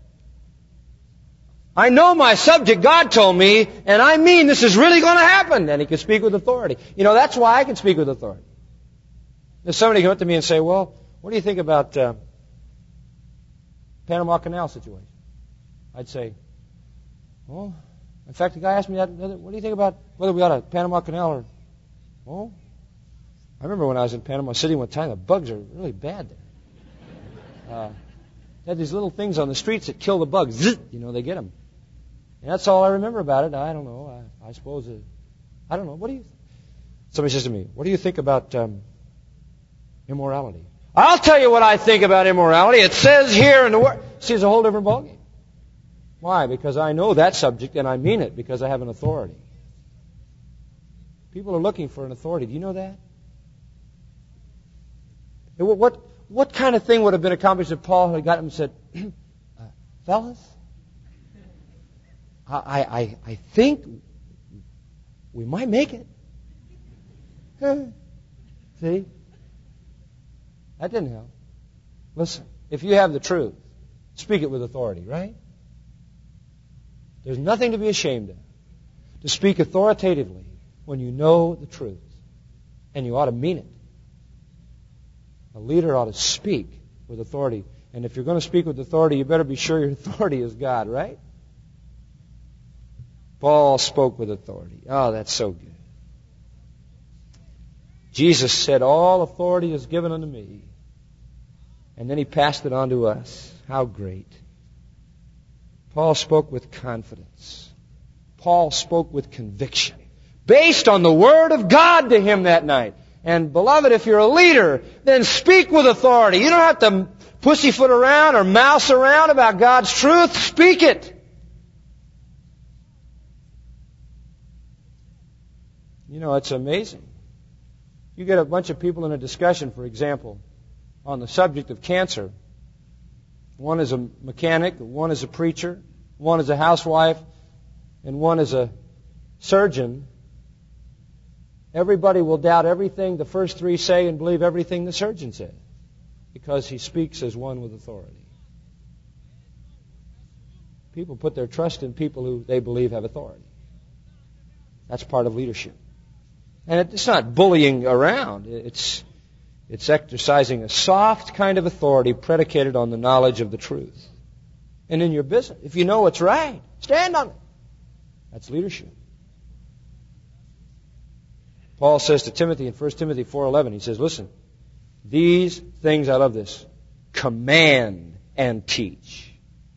I know my subject, God told me, and I mean this is really going to happen. And he could speak with authority. You know, that's why I can speak with authority. If somebody came up to me and say, well, what do you think about uh, Panama Canal situation? I'd say, well, in fact, the guy asked me that, what do you think about whether we got a Panama Canal or, well, I remember when I was in Panama City one time, the bugs are really bad there. Uh, they had these little things on the streets that kill the bugs. Zzz, you know, they get them. And that's all I remember about it. I don't know. I, I suppose it, I don't know. What do you, somebody says to me, what do you think about um, immorality? I'll tell you what I think about immorality. It says here in the Word. See, it's a whole different ballgame. Why? Because I know that subject and I mean it because I have an authority. People are looking for an authority. Do you know that? What what kind of thing would have been accomplished if Paul had got him and said, uh, fellas, I, I, I think we might make it. See? That didn't help. Listen, if you have the truth, speak it with authority, right? There's nothing to be ashamed of. To speak authoritatively when you know the truth. And you ought to mean it. A leader ought to speak with authority. And if you're going to speak with authority, you better be sure your authority is God, right? Paul spoke with authority. Oh, that's so good. Jesus said, all authority is given unto me. And then he passed it on to us. How great. Paul spoke with confidence. Paul spoke with conviction. Based on the Word of God to him that night. And beloved, if you're a leader, then speak with authority. You don't have to pussyfoot around or mouse around about God's truth. Speak it. You know, it's amazing. You get a bunch of people in a discussion, for example, on the subject of cancer. One is a mechanic, one is a preacher, one is a housewife, and one is a surgeon. Everybody will doubt everything the first three say and believe everything the surgeon says because he speaks as one with authority. People put their trust in people who they believe have authority. That's part of leadership. And it's not bullying around. It's, it's exercising a soft kind of authority predicated on the knowledge of the truth. And in your business, if you know what's right, stand on it. That's leadership. Paul says to Timothy in First Timothy four eleven, he says, listen, these things, I love this, command and teach.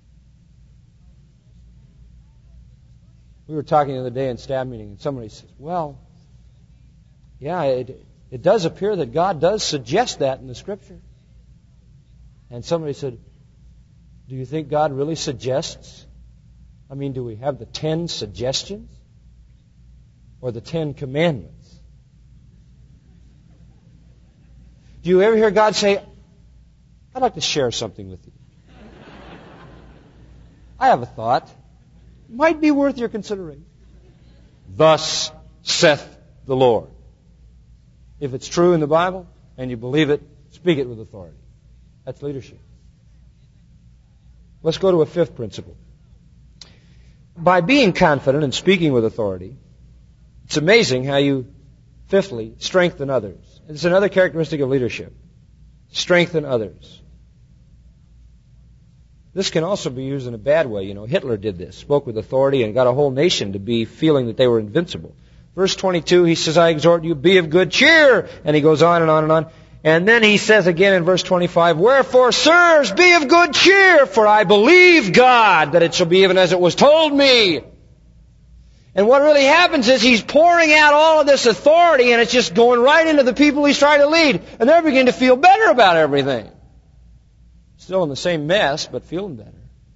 We were talking the other day in staff meeting, and somebody says, well, yeah, it, it does appear that God does suggest that in the Scripture. And somebody said, do you think God really suggests? I mean, do we have the ten suggestions? or the Ten Commandments. Do you ever hear God say, I'd like to share something with you? I have a thought. It might be worth your consideration. Thus saith the Lord. If it's true in the Bible and you believe it, speak it with authority. That's leadership. Let's go to a fifth principle. By being confident and speaking with authority, it's amazing how you, fifthly, strengthen others. It's another characteristic of leadership. Strengthen others. This can also be used in a bad way. You know, Hitler did this, spoke with authority and got a whole nation to be feeling that they were invincible. Verse twenty-two, he says, I exhort you, be of good cheer. And he goes on and on and on. And then he says again in verse twenty-five, wherefore, sirs, be of good cheer, for I believe God that it shall be even as it was told me. And what really happens is he's pouring out all of this authority, and it's just going right into the people he's trying to lead. And they're beginning to feel better about everything. Still in the same mess, but feeling better.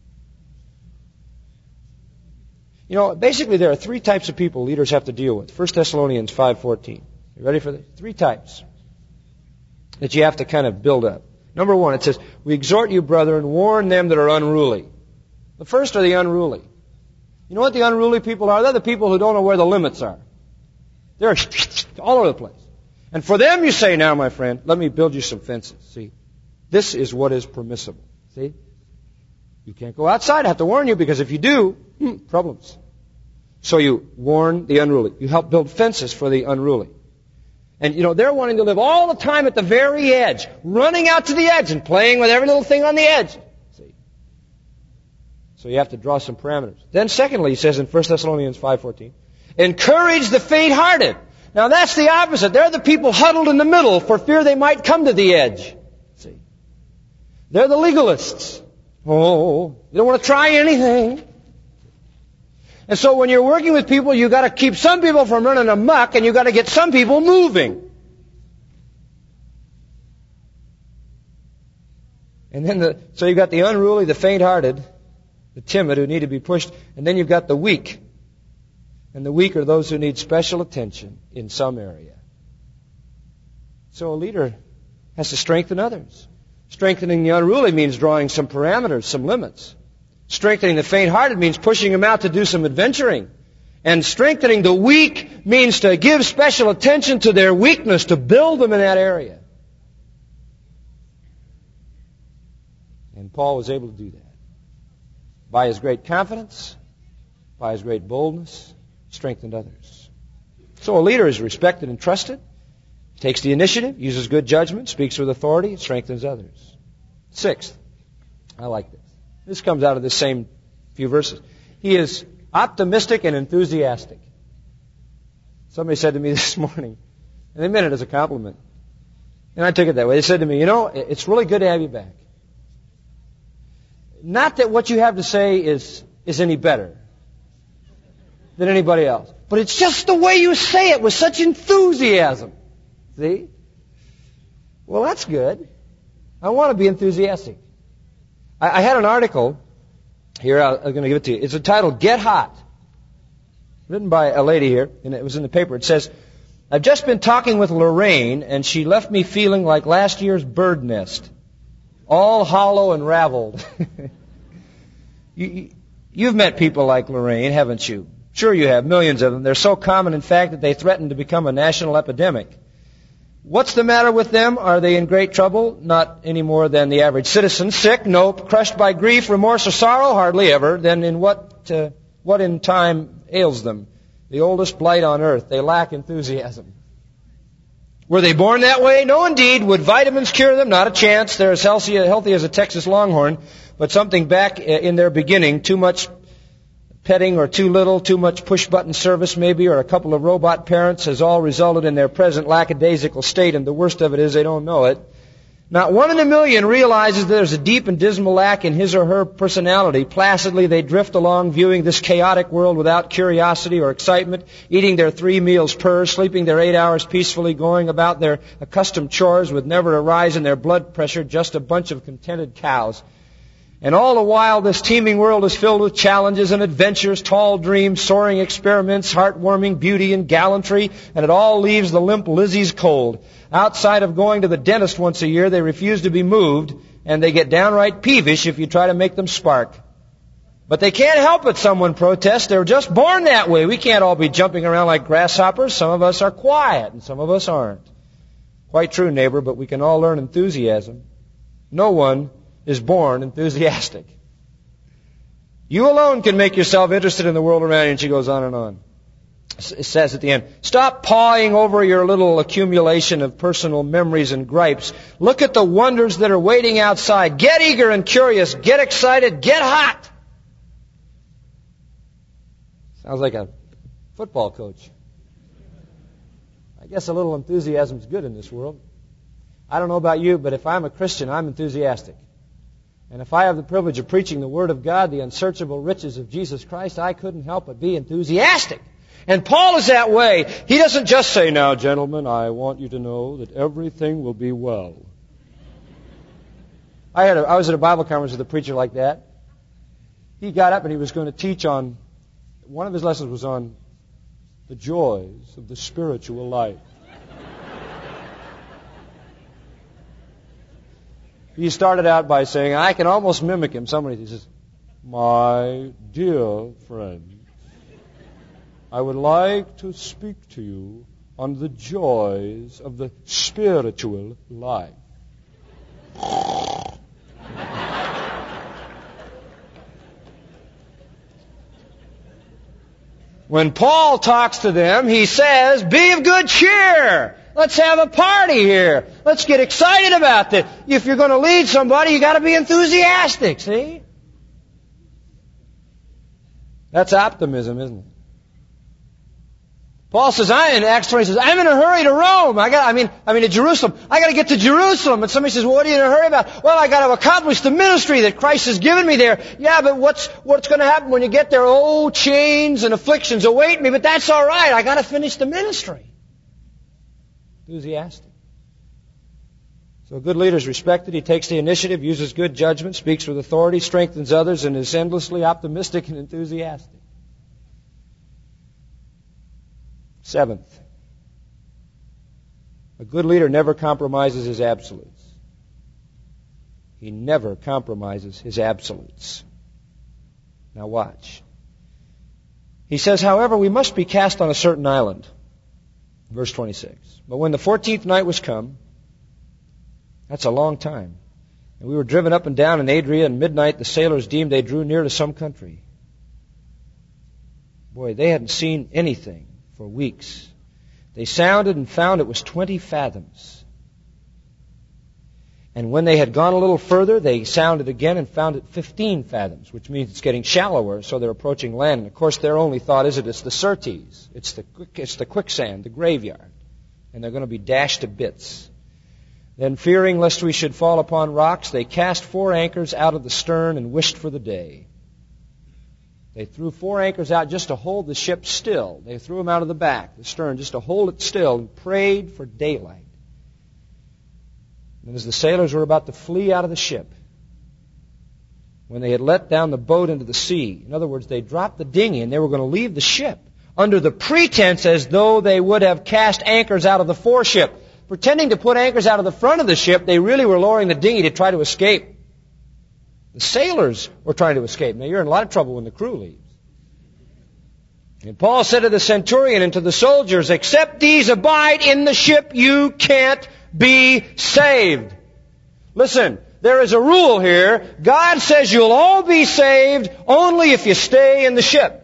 You know, basically there are three types of people leaders have to deal with. First Thessalonians five fourteen. You ready for this? Three types that you have to kind of build up. Number one, it says, we exhort you, brethren, warn them that are unruly. The first are the unruly. You know what the unruly people are? They're the people who don't know where the limits are. They're all over the place. And for them you say, now, my friend, let me build you some fences. See, this is what is permissible. See? You can't go outside. I have to warn you, because if you do, hmm, problems. So you warn the unruly. You help build fences for the unruly. And, you know, they're wanting to live all the time at the very edge, running out to the edge and playing with every little thing on the edge. See? So you have to draw some parameters. Then secondly, he says in First Thessalonians five fourteen, encourage the faint-hearted. Now that's the opposite. They're the people huddled in the middle for fear they might come to the edge. See? They're the legalists. Oh, you don't want to try anything. And so when you're working with people, you've got to keep some people from running amok, and you've got to get some people moving. And then the, so you've got the unruly, the faint-hearted, the timid who need to be pushed, and then you've got the weak. And the weak are those who need special attention in some area. So a leader has to strengthen others. Strengthening the unruly means drawing some parameters, some limits. Strengthening the faint-hearted means pushing them out to do some adventuring. And strengthening the weak means to give special attention to their weakness, to build them in that area. And Paul was able to do that. By his great confidence, by his great boldness, strengthened others. So a leader is respected and trusted, takes the initiative, uses good judgment, speaks with authority, strengthens others. Sixth, I like this. This comes out of the same few verses. He is optimistic and enthusiastic. Somebody said to me this morning, and they meant it as a compliment, and I took it that way. They said to me, you know, it's really good to have you back. Not that what you have to say is, is any better than anybody else, but it's just the way you say it with such enthusiasm. See? Well, that's good. I want to be enthusiastic. I, I had an article here, I'm going to give it to you. It's entitled Get Hot, written by a lady here, and it was in the paper. It says, I've just been talking with Lorraine, and she left me feeling like last year's bird nest, all hollow and raveled. you, you've met people like Lorraine, haven't you? Sure you have, millions of them. They're so common, in fact, that they threaten to become a national epidemic. What's the matter with them? Are they in great trouble? Not any more than the average citizen. Sick? Nope. Crushed by grief, remorse, or sorrow? Hardly ever. Then in what, uh, what in time ails them? The oldest blight on earth. They lack enthusiasm. Were they born that way? No, indeed. Would vitamins cure them? Not a chance. They're as healthy, healthy as a Texas Longhorn, but something back in their beginning, too much petting or too little, too much push-button service maybe, or a couple of robot parents has all resulted in their present lackadaisical state, and the worst of it is they don't know it. Not one in a million realizes there's a deep and dismal lack in his or her personality. Placidly they drift along viewing this chaotic world without curiosity or excitement, eating their three meals per, sleeping their eight hours peacefully, going about their accustomed chores with never a rise in their blood pressure, just a bunch of contented cows. And all the while, this teeming world is filled with challenges and adventures, tall dreams, soaring experiments, heartwarming beauty and gallantry, and it all leaves the limp Lizzies cold. Outside of going to the dentist once a year, they refuse to be moved, and they get downright peevish if you try to make them spark. But they can't help it, someone protests. They're just born that way. We can't all be jumping around like grasshoppers. Some of us are quiet, and some of us aren't. Quite true, neighbor, but we can all learn enthusiasm. No one is born enthusiastic. You alone can make yourself interested in the world around you, and she goes on and on. It says at the end, stop pawing over your little accumulation of personal memories and gripes. Look at the wonders that are waiting outside. Get eager and curious. Get excited. Get hot. Sounds like a football coach. I guess a little enthusiasm is good in this world. I don't know about you, but if I'm a Christian, I'm enthusiastic. And if I have the privilege of preaching the Word of God, the unsearchable riches of Jesus Christ, I couldn't help but be enthusiastic. And Paul is that way. He doesn't just say, now, gentlemen, I want you to know that everything will be well. I had a, I was at a Bible conference with a preacher like that. He got up and he was going to teach on, one of his lessons was on the joys of the spiritual life. He started out by saying, I can almost mimic him. Somebody he says, my dear friend, I would like to speak to you on the joys of the spiritual life. When Paul talks to them, he says, be of good cheer. Let's have a party here. Let's get excited about this. If you're going to lead somebody, you got to be enthusiastic, see? That's optimism, isn't it? Paul says, I in Acts twenty says, I'm in a hurry to Rome. I got I mean I mean to Jerusalem. I got to get to Jerusalem. And somebody says, well, what are you in a hurry about? Well, I got to accomplish the ministry that Christ has given me there. Yeah, but what's what's going to happen when you get there? Oh, chains and afflictions await me, but that's all right. I got to finish the ministry. Enthusiastic. So a good leader is respected. He takes the initiative, uses good judgment, speaks with authority, strengthens others, and is endlessly optimistic and enthusiastic. Seventh, a good leader never compromises his absolutes. He never compromises his absolutes. Now watch. He says, however, we must be cast on a certain island. Verse twenty-six. But when the fourteenth night was come, that's a long time, and we were driven up and down in Adria, and midnight the sailors deemed they drew near to some country. Boy, they hadn't seen anything for weeks. They sounded and found it was twenty fathoms. And when they had gone a little further, they sounded again and found it fifteen fathoms, which means it's getting shallower, so they're approaching land. And of course, their only thought is that it's the Syrtes. It's the, it's the quicksand, the graveyard. And they're going to be dashed to bits. Then, fearing lest we should fall upon rocks, they cast four anchors out of the stern and wished for the day. They threw four anchors out just to hold the ship still. They threw them out of the back, the stern, just to hold it still, and prayed for daylight. And as the sailors were about to flee out of the ship, when they had let down the boat into the sea, in other words, they dropped the dinghy and they were going to leave the ship under the pretense as though they would have cast anchors out of the foreship. Pretending to put anchors out of the front of the ship, they really were lowering the dinghy to try to escape. The sailors were trying to escape. Now, you're in a lot of trouble when the crew leaves. And Paul said to the centurion and to the soldiers, except these abide in the ship, you can't be saved. Listen, there is a rule here. God says you'll all be saved only if you stay in the ship.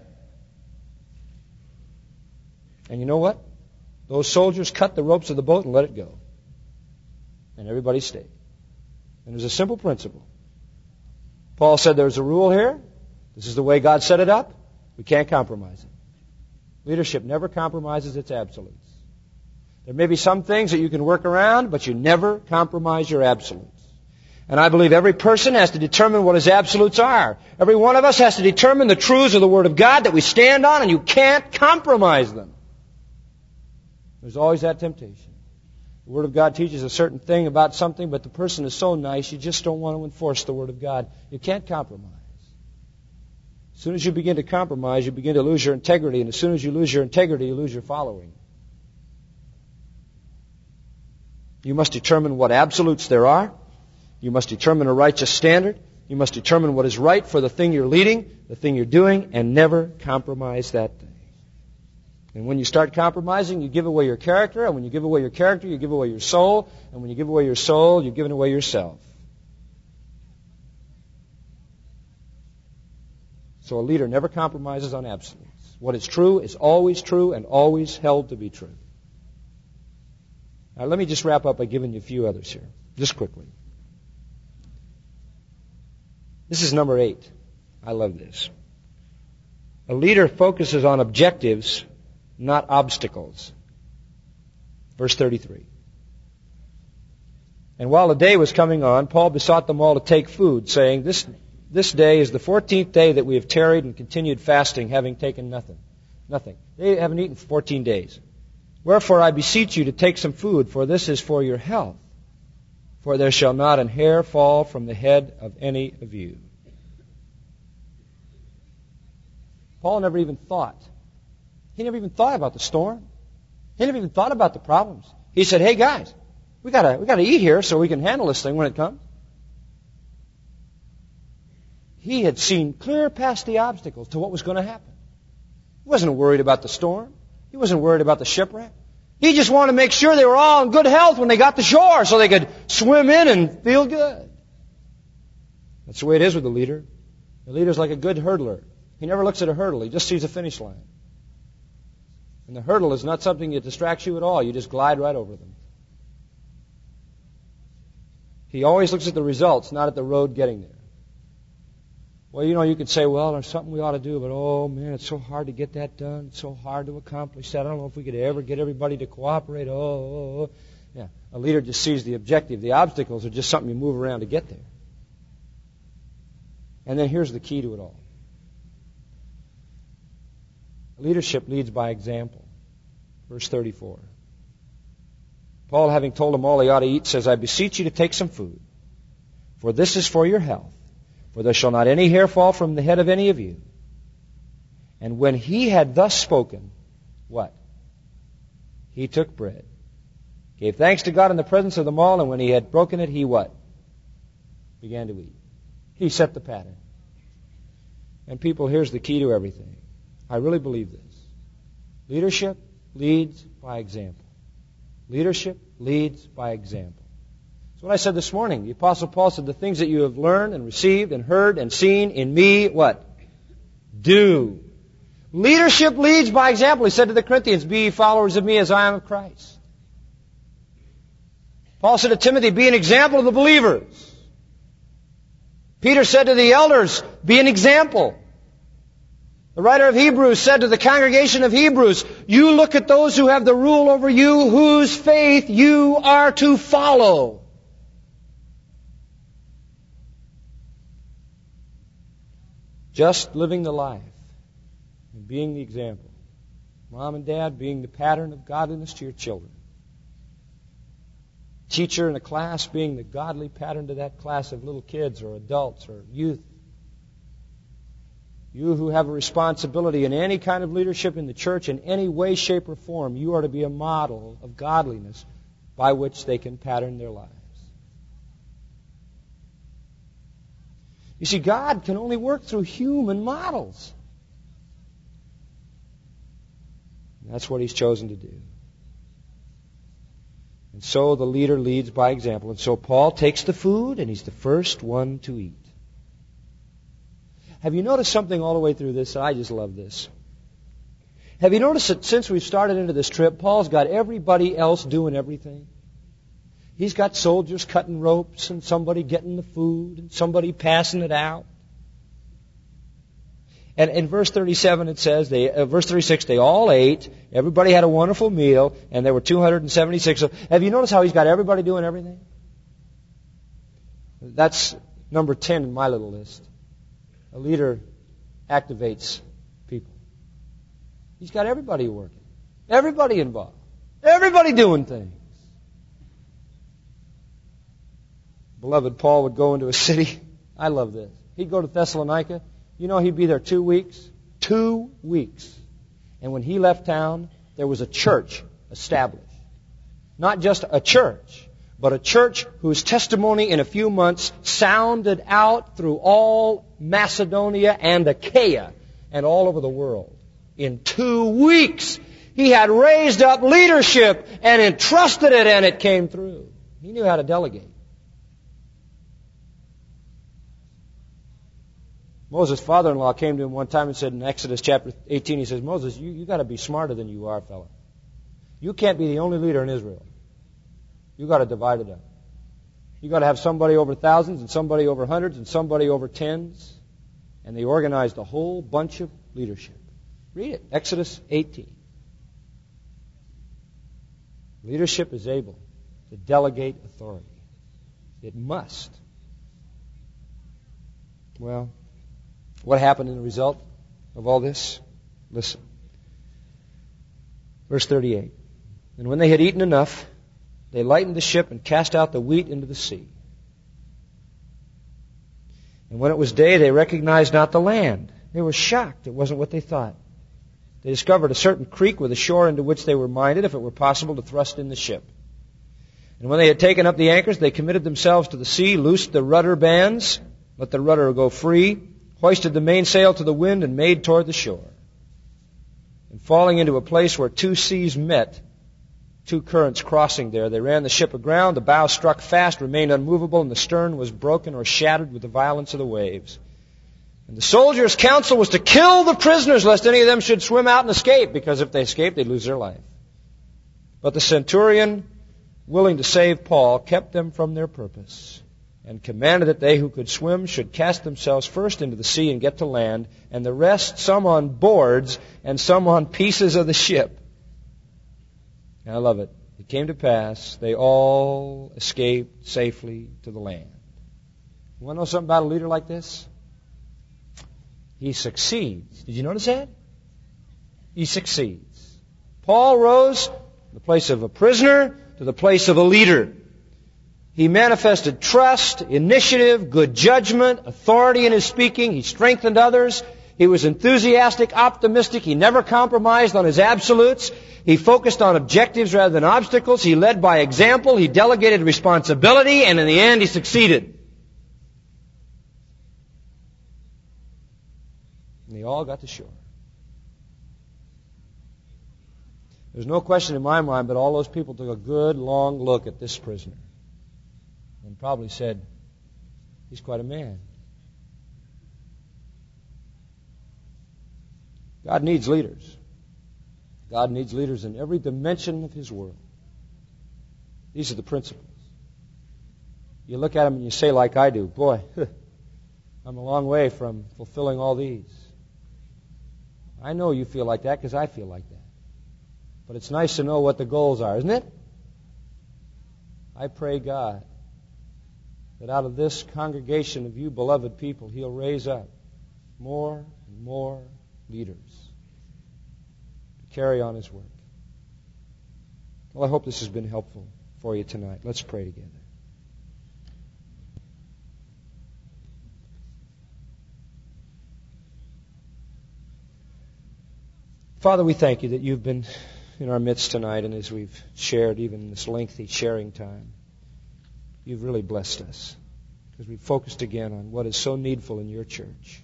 And you know what? Those soldiers cut the ropes of the boat and let it go. And everybody stayed. And there's a simple principle. Paul said there's a rule here. This is the way God set it up. We can't compromise it. Leadership never compromises its absolutes. There may be some things that you can work around, but you never compromise your absolutes. And I believe every person has to determine what his absolutes are. Every one of us has to determine the truths of the Word of God that we stand on, and you can't compromise them. There's always that temptation. The Word of God teaches a certain thing about something, but the person is so nice, you just don't want to enforce the Word of God. You can't compromise. As soon as you begin to compromise, you begin to lose your integrity, and as soon as you lose your integrity, you lose your following. You must determine what absolutes there are. You must determine a righteous standard. You must determine what is right for the thing you're leading, the thing you're doing, and never compromise that thing. And when you start compromising, you give away your character, and when you give away your character, you give away your soul, and when you give away your soul, you've given away yourself. So a leader never compromises on absolutes. What is true is always true and always held to be true. Now let me just wrap up by giving you a few others here, just quickly. This is number eight. I love this. A leader focuses on objectives, not obstacles. Verse thirty-three. And while the day was coming on, Paul besought them all to take food, saying, This This day is the fourteenth day that we have tarried and continued fasting, having taken nothing. Nothing. They haven't eaten for fourteen days. Wherefore I beseech you to take some food, for this is for your health. For there shall not an hair fall from the head of any of you. Paul never even thought. He never even thought about the storm. He never even thought about the problems. He said, hey guys, we gotta, we gotta eat here so we can handle this thing when it comes. He had seen clear past the obstacles to what was going to happen. He wasn't worried about the storm. He wasn't worried about the shipwreck. He just wanted to make sure they were all in good health when they got to shore so they could swim in and feel good. That's the way it is with the leader. The leader's like a good hurdler. He never looks at a hurdle. He just sees a finish line. And the hurdle is not something that distracts you at all. You just glide right over them. He always looks at the results, not at the road getting there. Well, you know, you could say, well, there's something we ought to do, but oh, man, it's so hard to get that done. It's so hard to accomplish that. I don't know if we could ever get everybody to cooperate. Oh, oh, oh. Yeah, a leader just sees the objective. The obstacles are just something you move around to get there. And then here's the key to it all. Leadership leads by example. Verse thirty-four. Paul, having told them all they ought to eat, says, I beseech you to take some food, for this is for your health. For there shall not any hair fall from the head of any of you. And when he had thus spoken, what? He took bread, gave thanks to God in the presence of them all, and when he had broken it, he what? Began to eat. He set the pattern. And people, here's the key to everything. I really believe this. Leadership leads by example. Leadership leads by example. That's what I said this morning. The Apostle Paul said, the things that you have learned and received and heard and seen in me, what? Do. Leadership leads by example. He said to the Corinthians, be ye followers of me as I am of Christ. Paul said to Timothy, be an example of the believers. Peter said to the elders, be an example. The writer of Hebrews said to the congregation of Hebrews, you look at those who have the rule over you, whose faith you are to follow. Just living the life and being the example. Mom and dad being the pattern of godliness to your children. Teacher in a class being the godly pattern to that class of little kids or adults or youth. You who have a responsibility in any kind of leadership in the church in any way, shape, or form, you are to be a model of godliness by which they can pattern their lives. You see, God can only work through human models. And that's what He's chosen to do. And so the leader leads by example. And so Paul takes the food, and he's the first one to eat. Have you noticed something all the way through this? I just love this. Have you noticed that since we've started into this trip, Paul's got everybody else doing everything? He's got soldiers cutting ropes and somebody getting the food and somebody passing it out. And in verse thirty-seven it says, they, uh, verse thirty-six, they all ate, everybody had a wonderful meal, and there were two hundred seventy-six. So have you noticed how he's got everybody doing everything? That's number ten in my little list. A leader activates people. He's got everybody working. Everybody involved. Everybody doing things. Beloved Paul would go into a city. I love this. He'd go to Thessalonica. You know, he'd be there two weeks. Two weeks. And when he left town, there was a church established. Not just a church, but a church whose testimony in a few months sounded out through all Macedonia and Achaia and all over the world. In two weeks, he had raised up leadership and entrusted it, and it came through. He knew how to delegate. Moses' father-in-law came to him one time and said in Exodus chapter eighteen, he says, Moses, you, you got to be smarter than you are, fella. You can't be the only leader in Israel. You got to divide it up. You got to have somebody over thousands and somebody over hundreds and somebody over tens. And they organized a whole bunch of leadership. Read it, Exodus eighteen. Leadership is able to delegate authority. It must. Well, what happened in the result of all this? Listen. Verse thirty-eight. And when they had eaten enough, they lightened the ship and cast out the wheat into the sea. And when it was day, they recognized not the land. They were shocked. It wasn't what they thought. They discovered a certain creek with a shore into which they were minded, if it were possible, to thrust in the ship. And when they had taken up the anchors, they committed themselves to the sea, loosed the rudder bands, let the rudder go free, hoisted the mainsail to the wind, and made toward the shore. And falling into a place where two seas met, two currents crossing there, they ran the ship aground, the bow struck fast, remained unmovable, and the stern was broken or shattered with the violence of the waves. And the soldiers' counsel was to kill the prisoners, lest any of them should swim out and escape, because if they escaped, they'd lose their life. But the centurion, willing to save Paul, kept them from their purpose, and commanded that they who could swim should cast themselves first into the sea and get to land, and the rest, some on boards and some on pieces of the ship. And I love it. It came to pass, they all escaped safely to the land. You want to know something about a leader like this? He succeeds. Did you notice that? He succeeds. Paul rose from the place of a prisoner to the place of a leader. He manifested trust, initiative, good judgment, authority in his speaking. He strengthened others. He was enthusiastic, optimistic. He never compromised on his absolutes. He focused on objectives rather than obstacles. He led by example. He delegated responsibility. And in the end, he succeeded. And they all got to shore. There's no question in my mind, but all those people took a good, long look at this prisoner and probably said, he's quite a man. God needs leaders. God needs leaders in every dimension of His world. These are the principles. You look at them and you say, like I do, boy, I'm a long way from fulfilling all these. I know you feel like that because I feel like that. But it's nice to know what the goals are, isn't it? I pray God that out of this congregation of you beloved people, He'll raise up more and more leaders to carry on His work. Well, I hope this has been helpful for you tonight. Let's pray together. Father, we thank you that you've been in our midst tonight, and as we've shared even this lengthy sharing time, you've really blessed us because we've focused again on what is so needful in your church,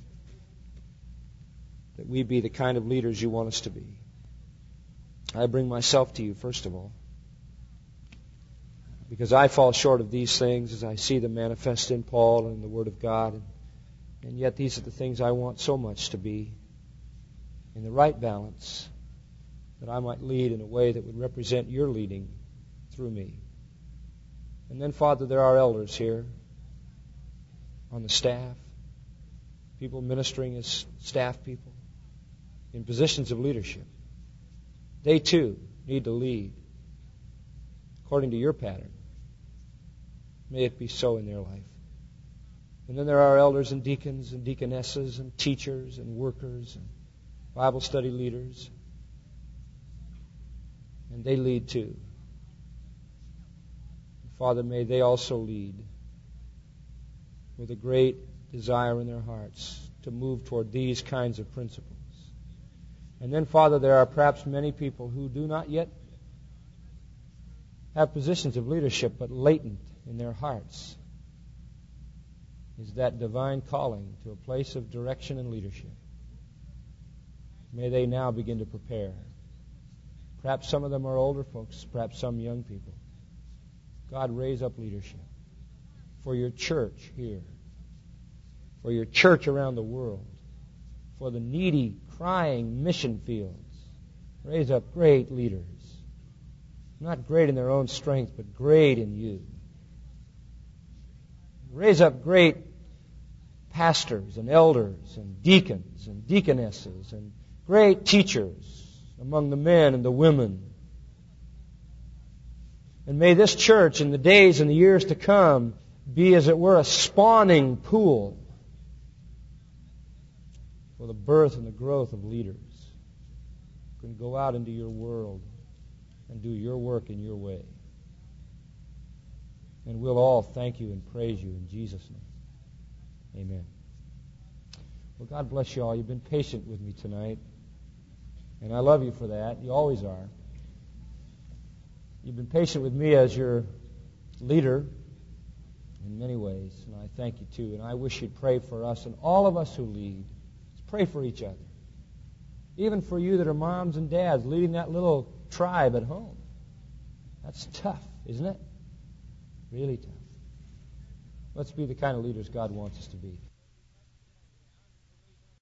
that we be the kind of leaders you want us to be. I bring myself to you, first of all, because I fall short of these things as I see them manifest in Paul and in the Word of God, and, and yet these are the things I want so much to be in the right balance, that I might lead in a way that would represent your leading through me. And then, Father, there are elders here on the staff, people ministering as staff people, in positions of leadership. They too need to lead according to your pattern. May it be so in their life. And then there are elders and deacons and deaconesses and teachers and workers and Bible study leaders. And they lead too. Father, may they also lead with a great desire in their hearts to move toward these kinds of principles. And then, Father, there are perhaps many people who do not yet have positions of leadership, but latent in their hearts is that divine calling to a place of direction and leadership. May they now begin to prepare. Perhaps some of them are older folks, perhaps some young people. God, raise up leadership for your church here, for your church around the world, for the needy, crying mission fields. Raise up great leaders. Not great in their own strength, but great in you. Raise up great pastors and elders and deacons and deaconesses and great teachers among the men and the women. And may this church in the days and the years to come be, as it were, a spawning pool for the birth and the growth of leaders who can go out into your world and do your work in your way. And we'll all thank you and praise you in Jesus' name. Amen. Well, God bless you all. You've been patient with me tonight. And I love you for that. You always are. You've been patient with me as your leader in many ways. And I thank you too. And I wish you'd pray for us and all of us who lead. Let's pray for each other. Even for you that are moms and dads leading that little tribe at home. That's tough, isn't it? Really tough. Let's be the kind of leaders God wants us to be.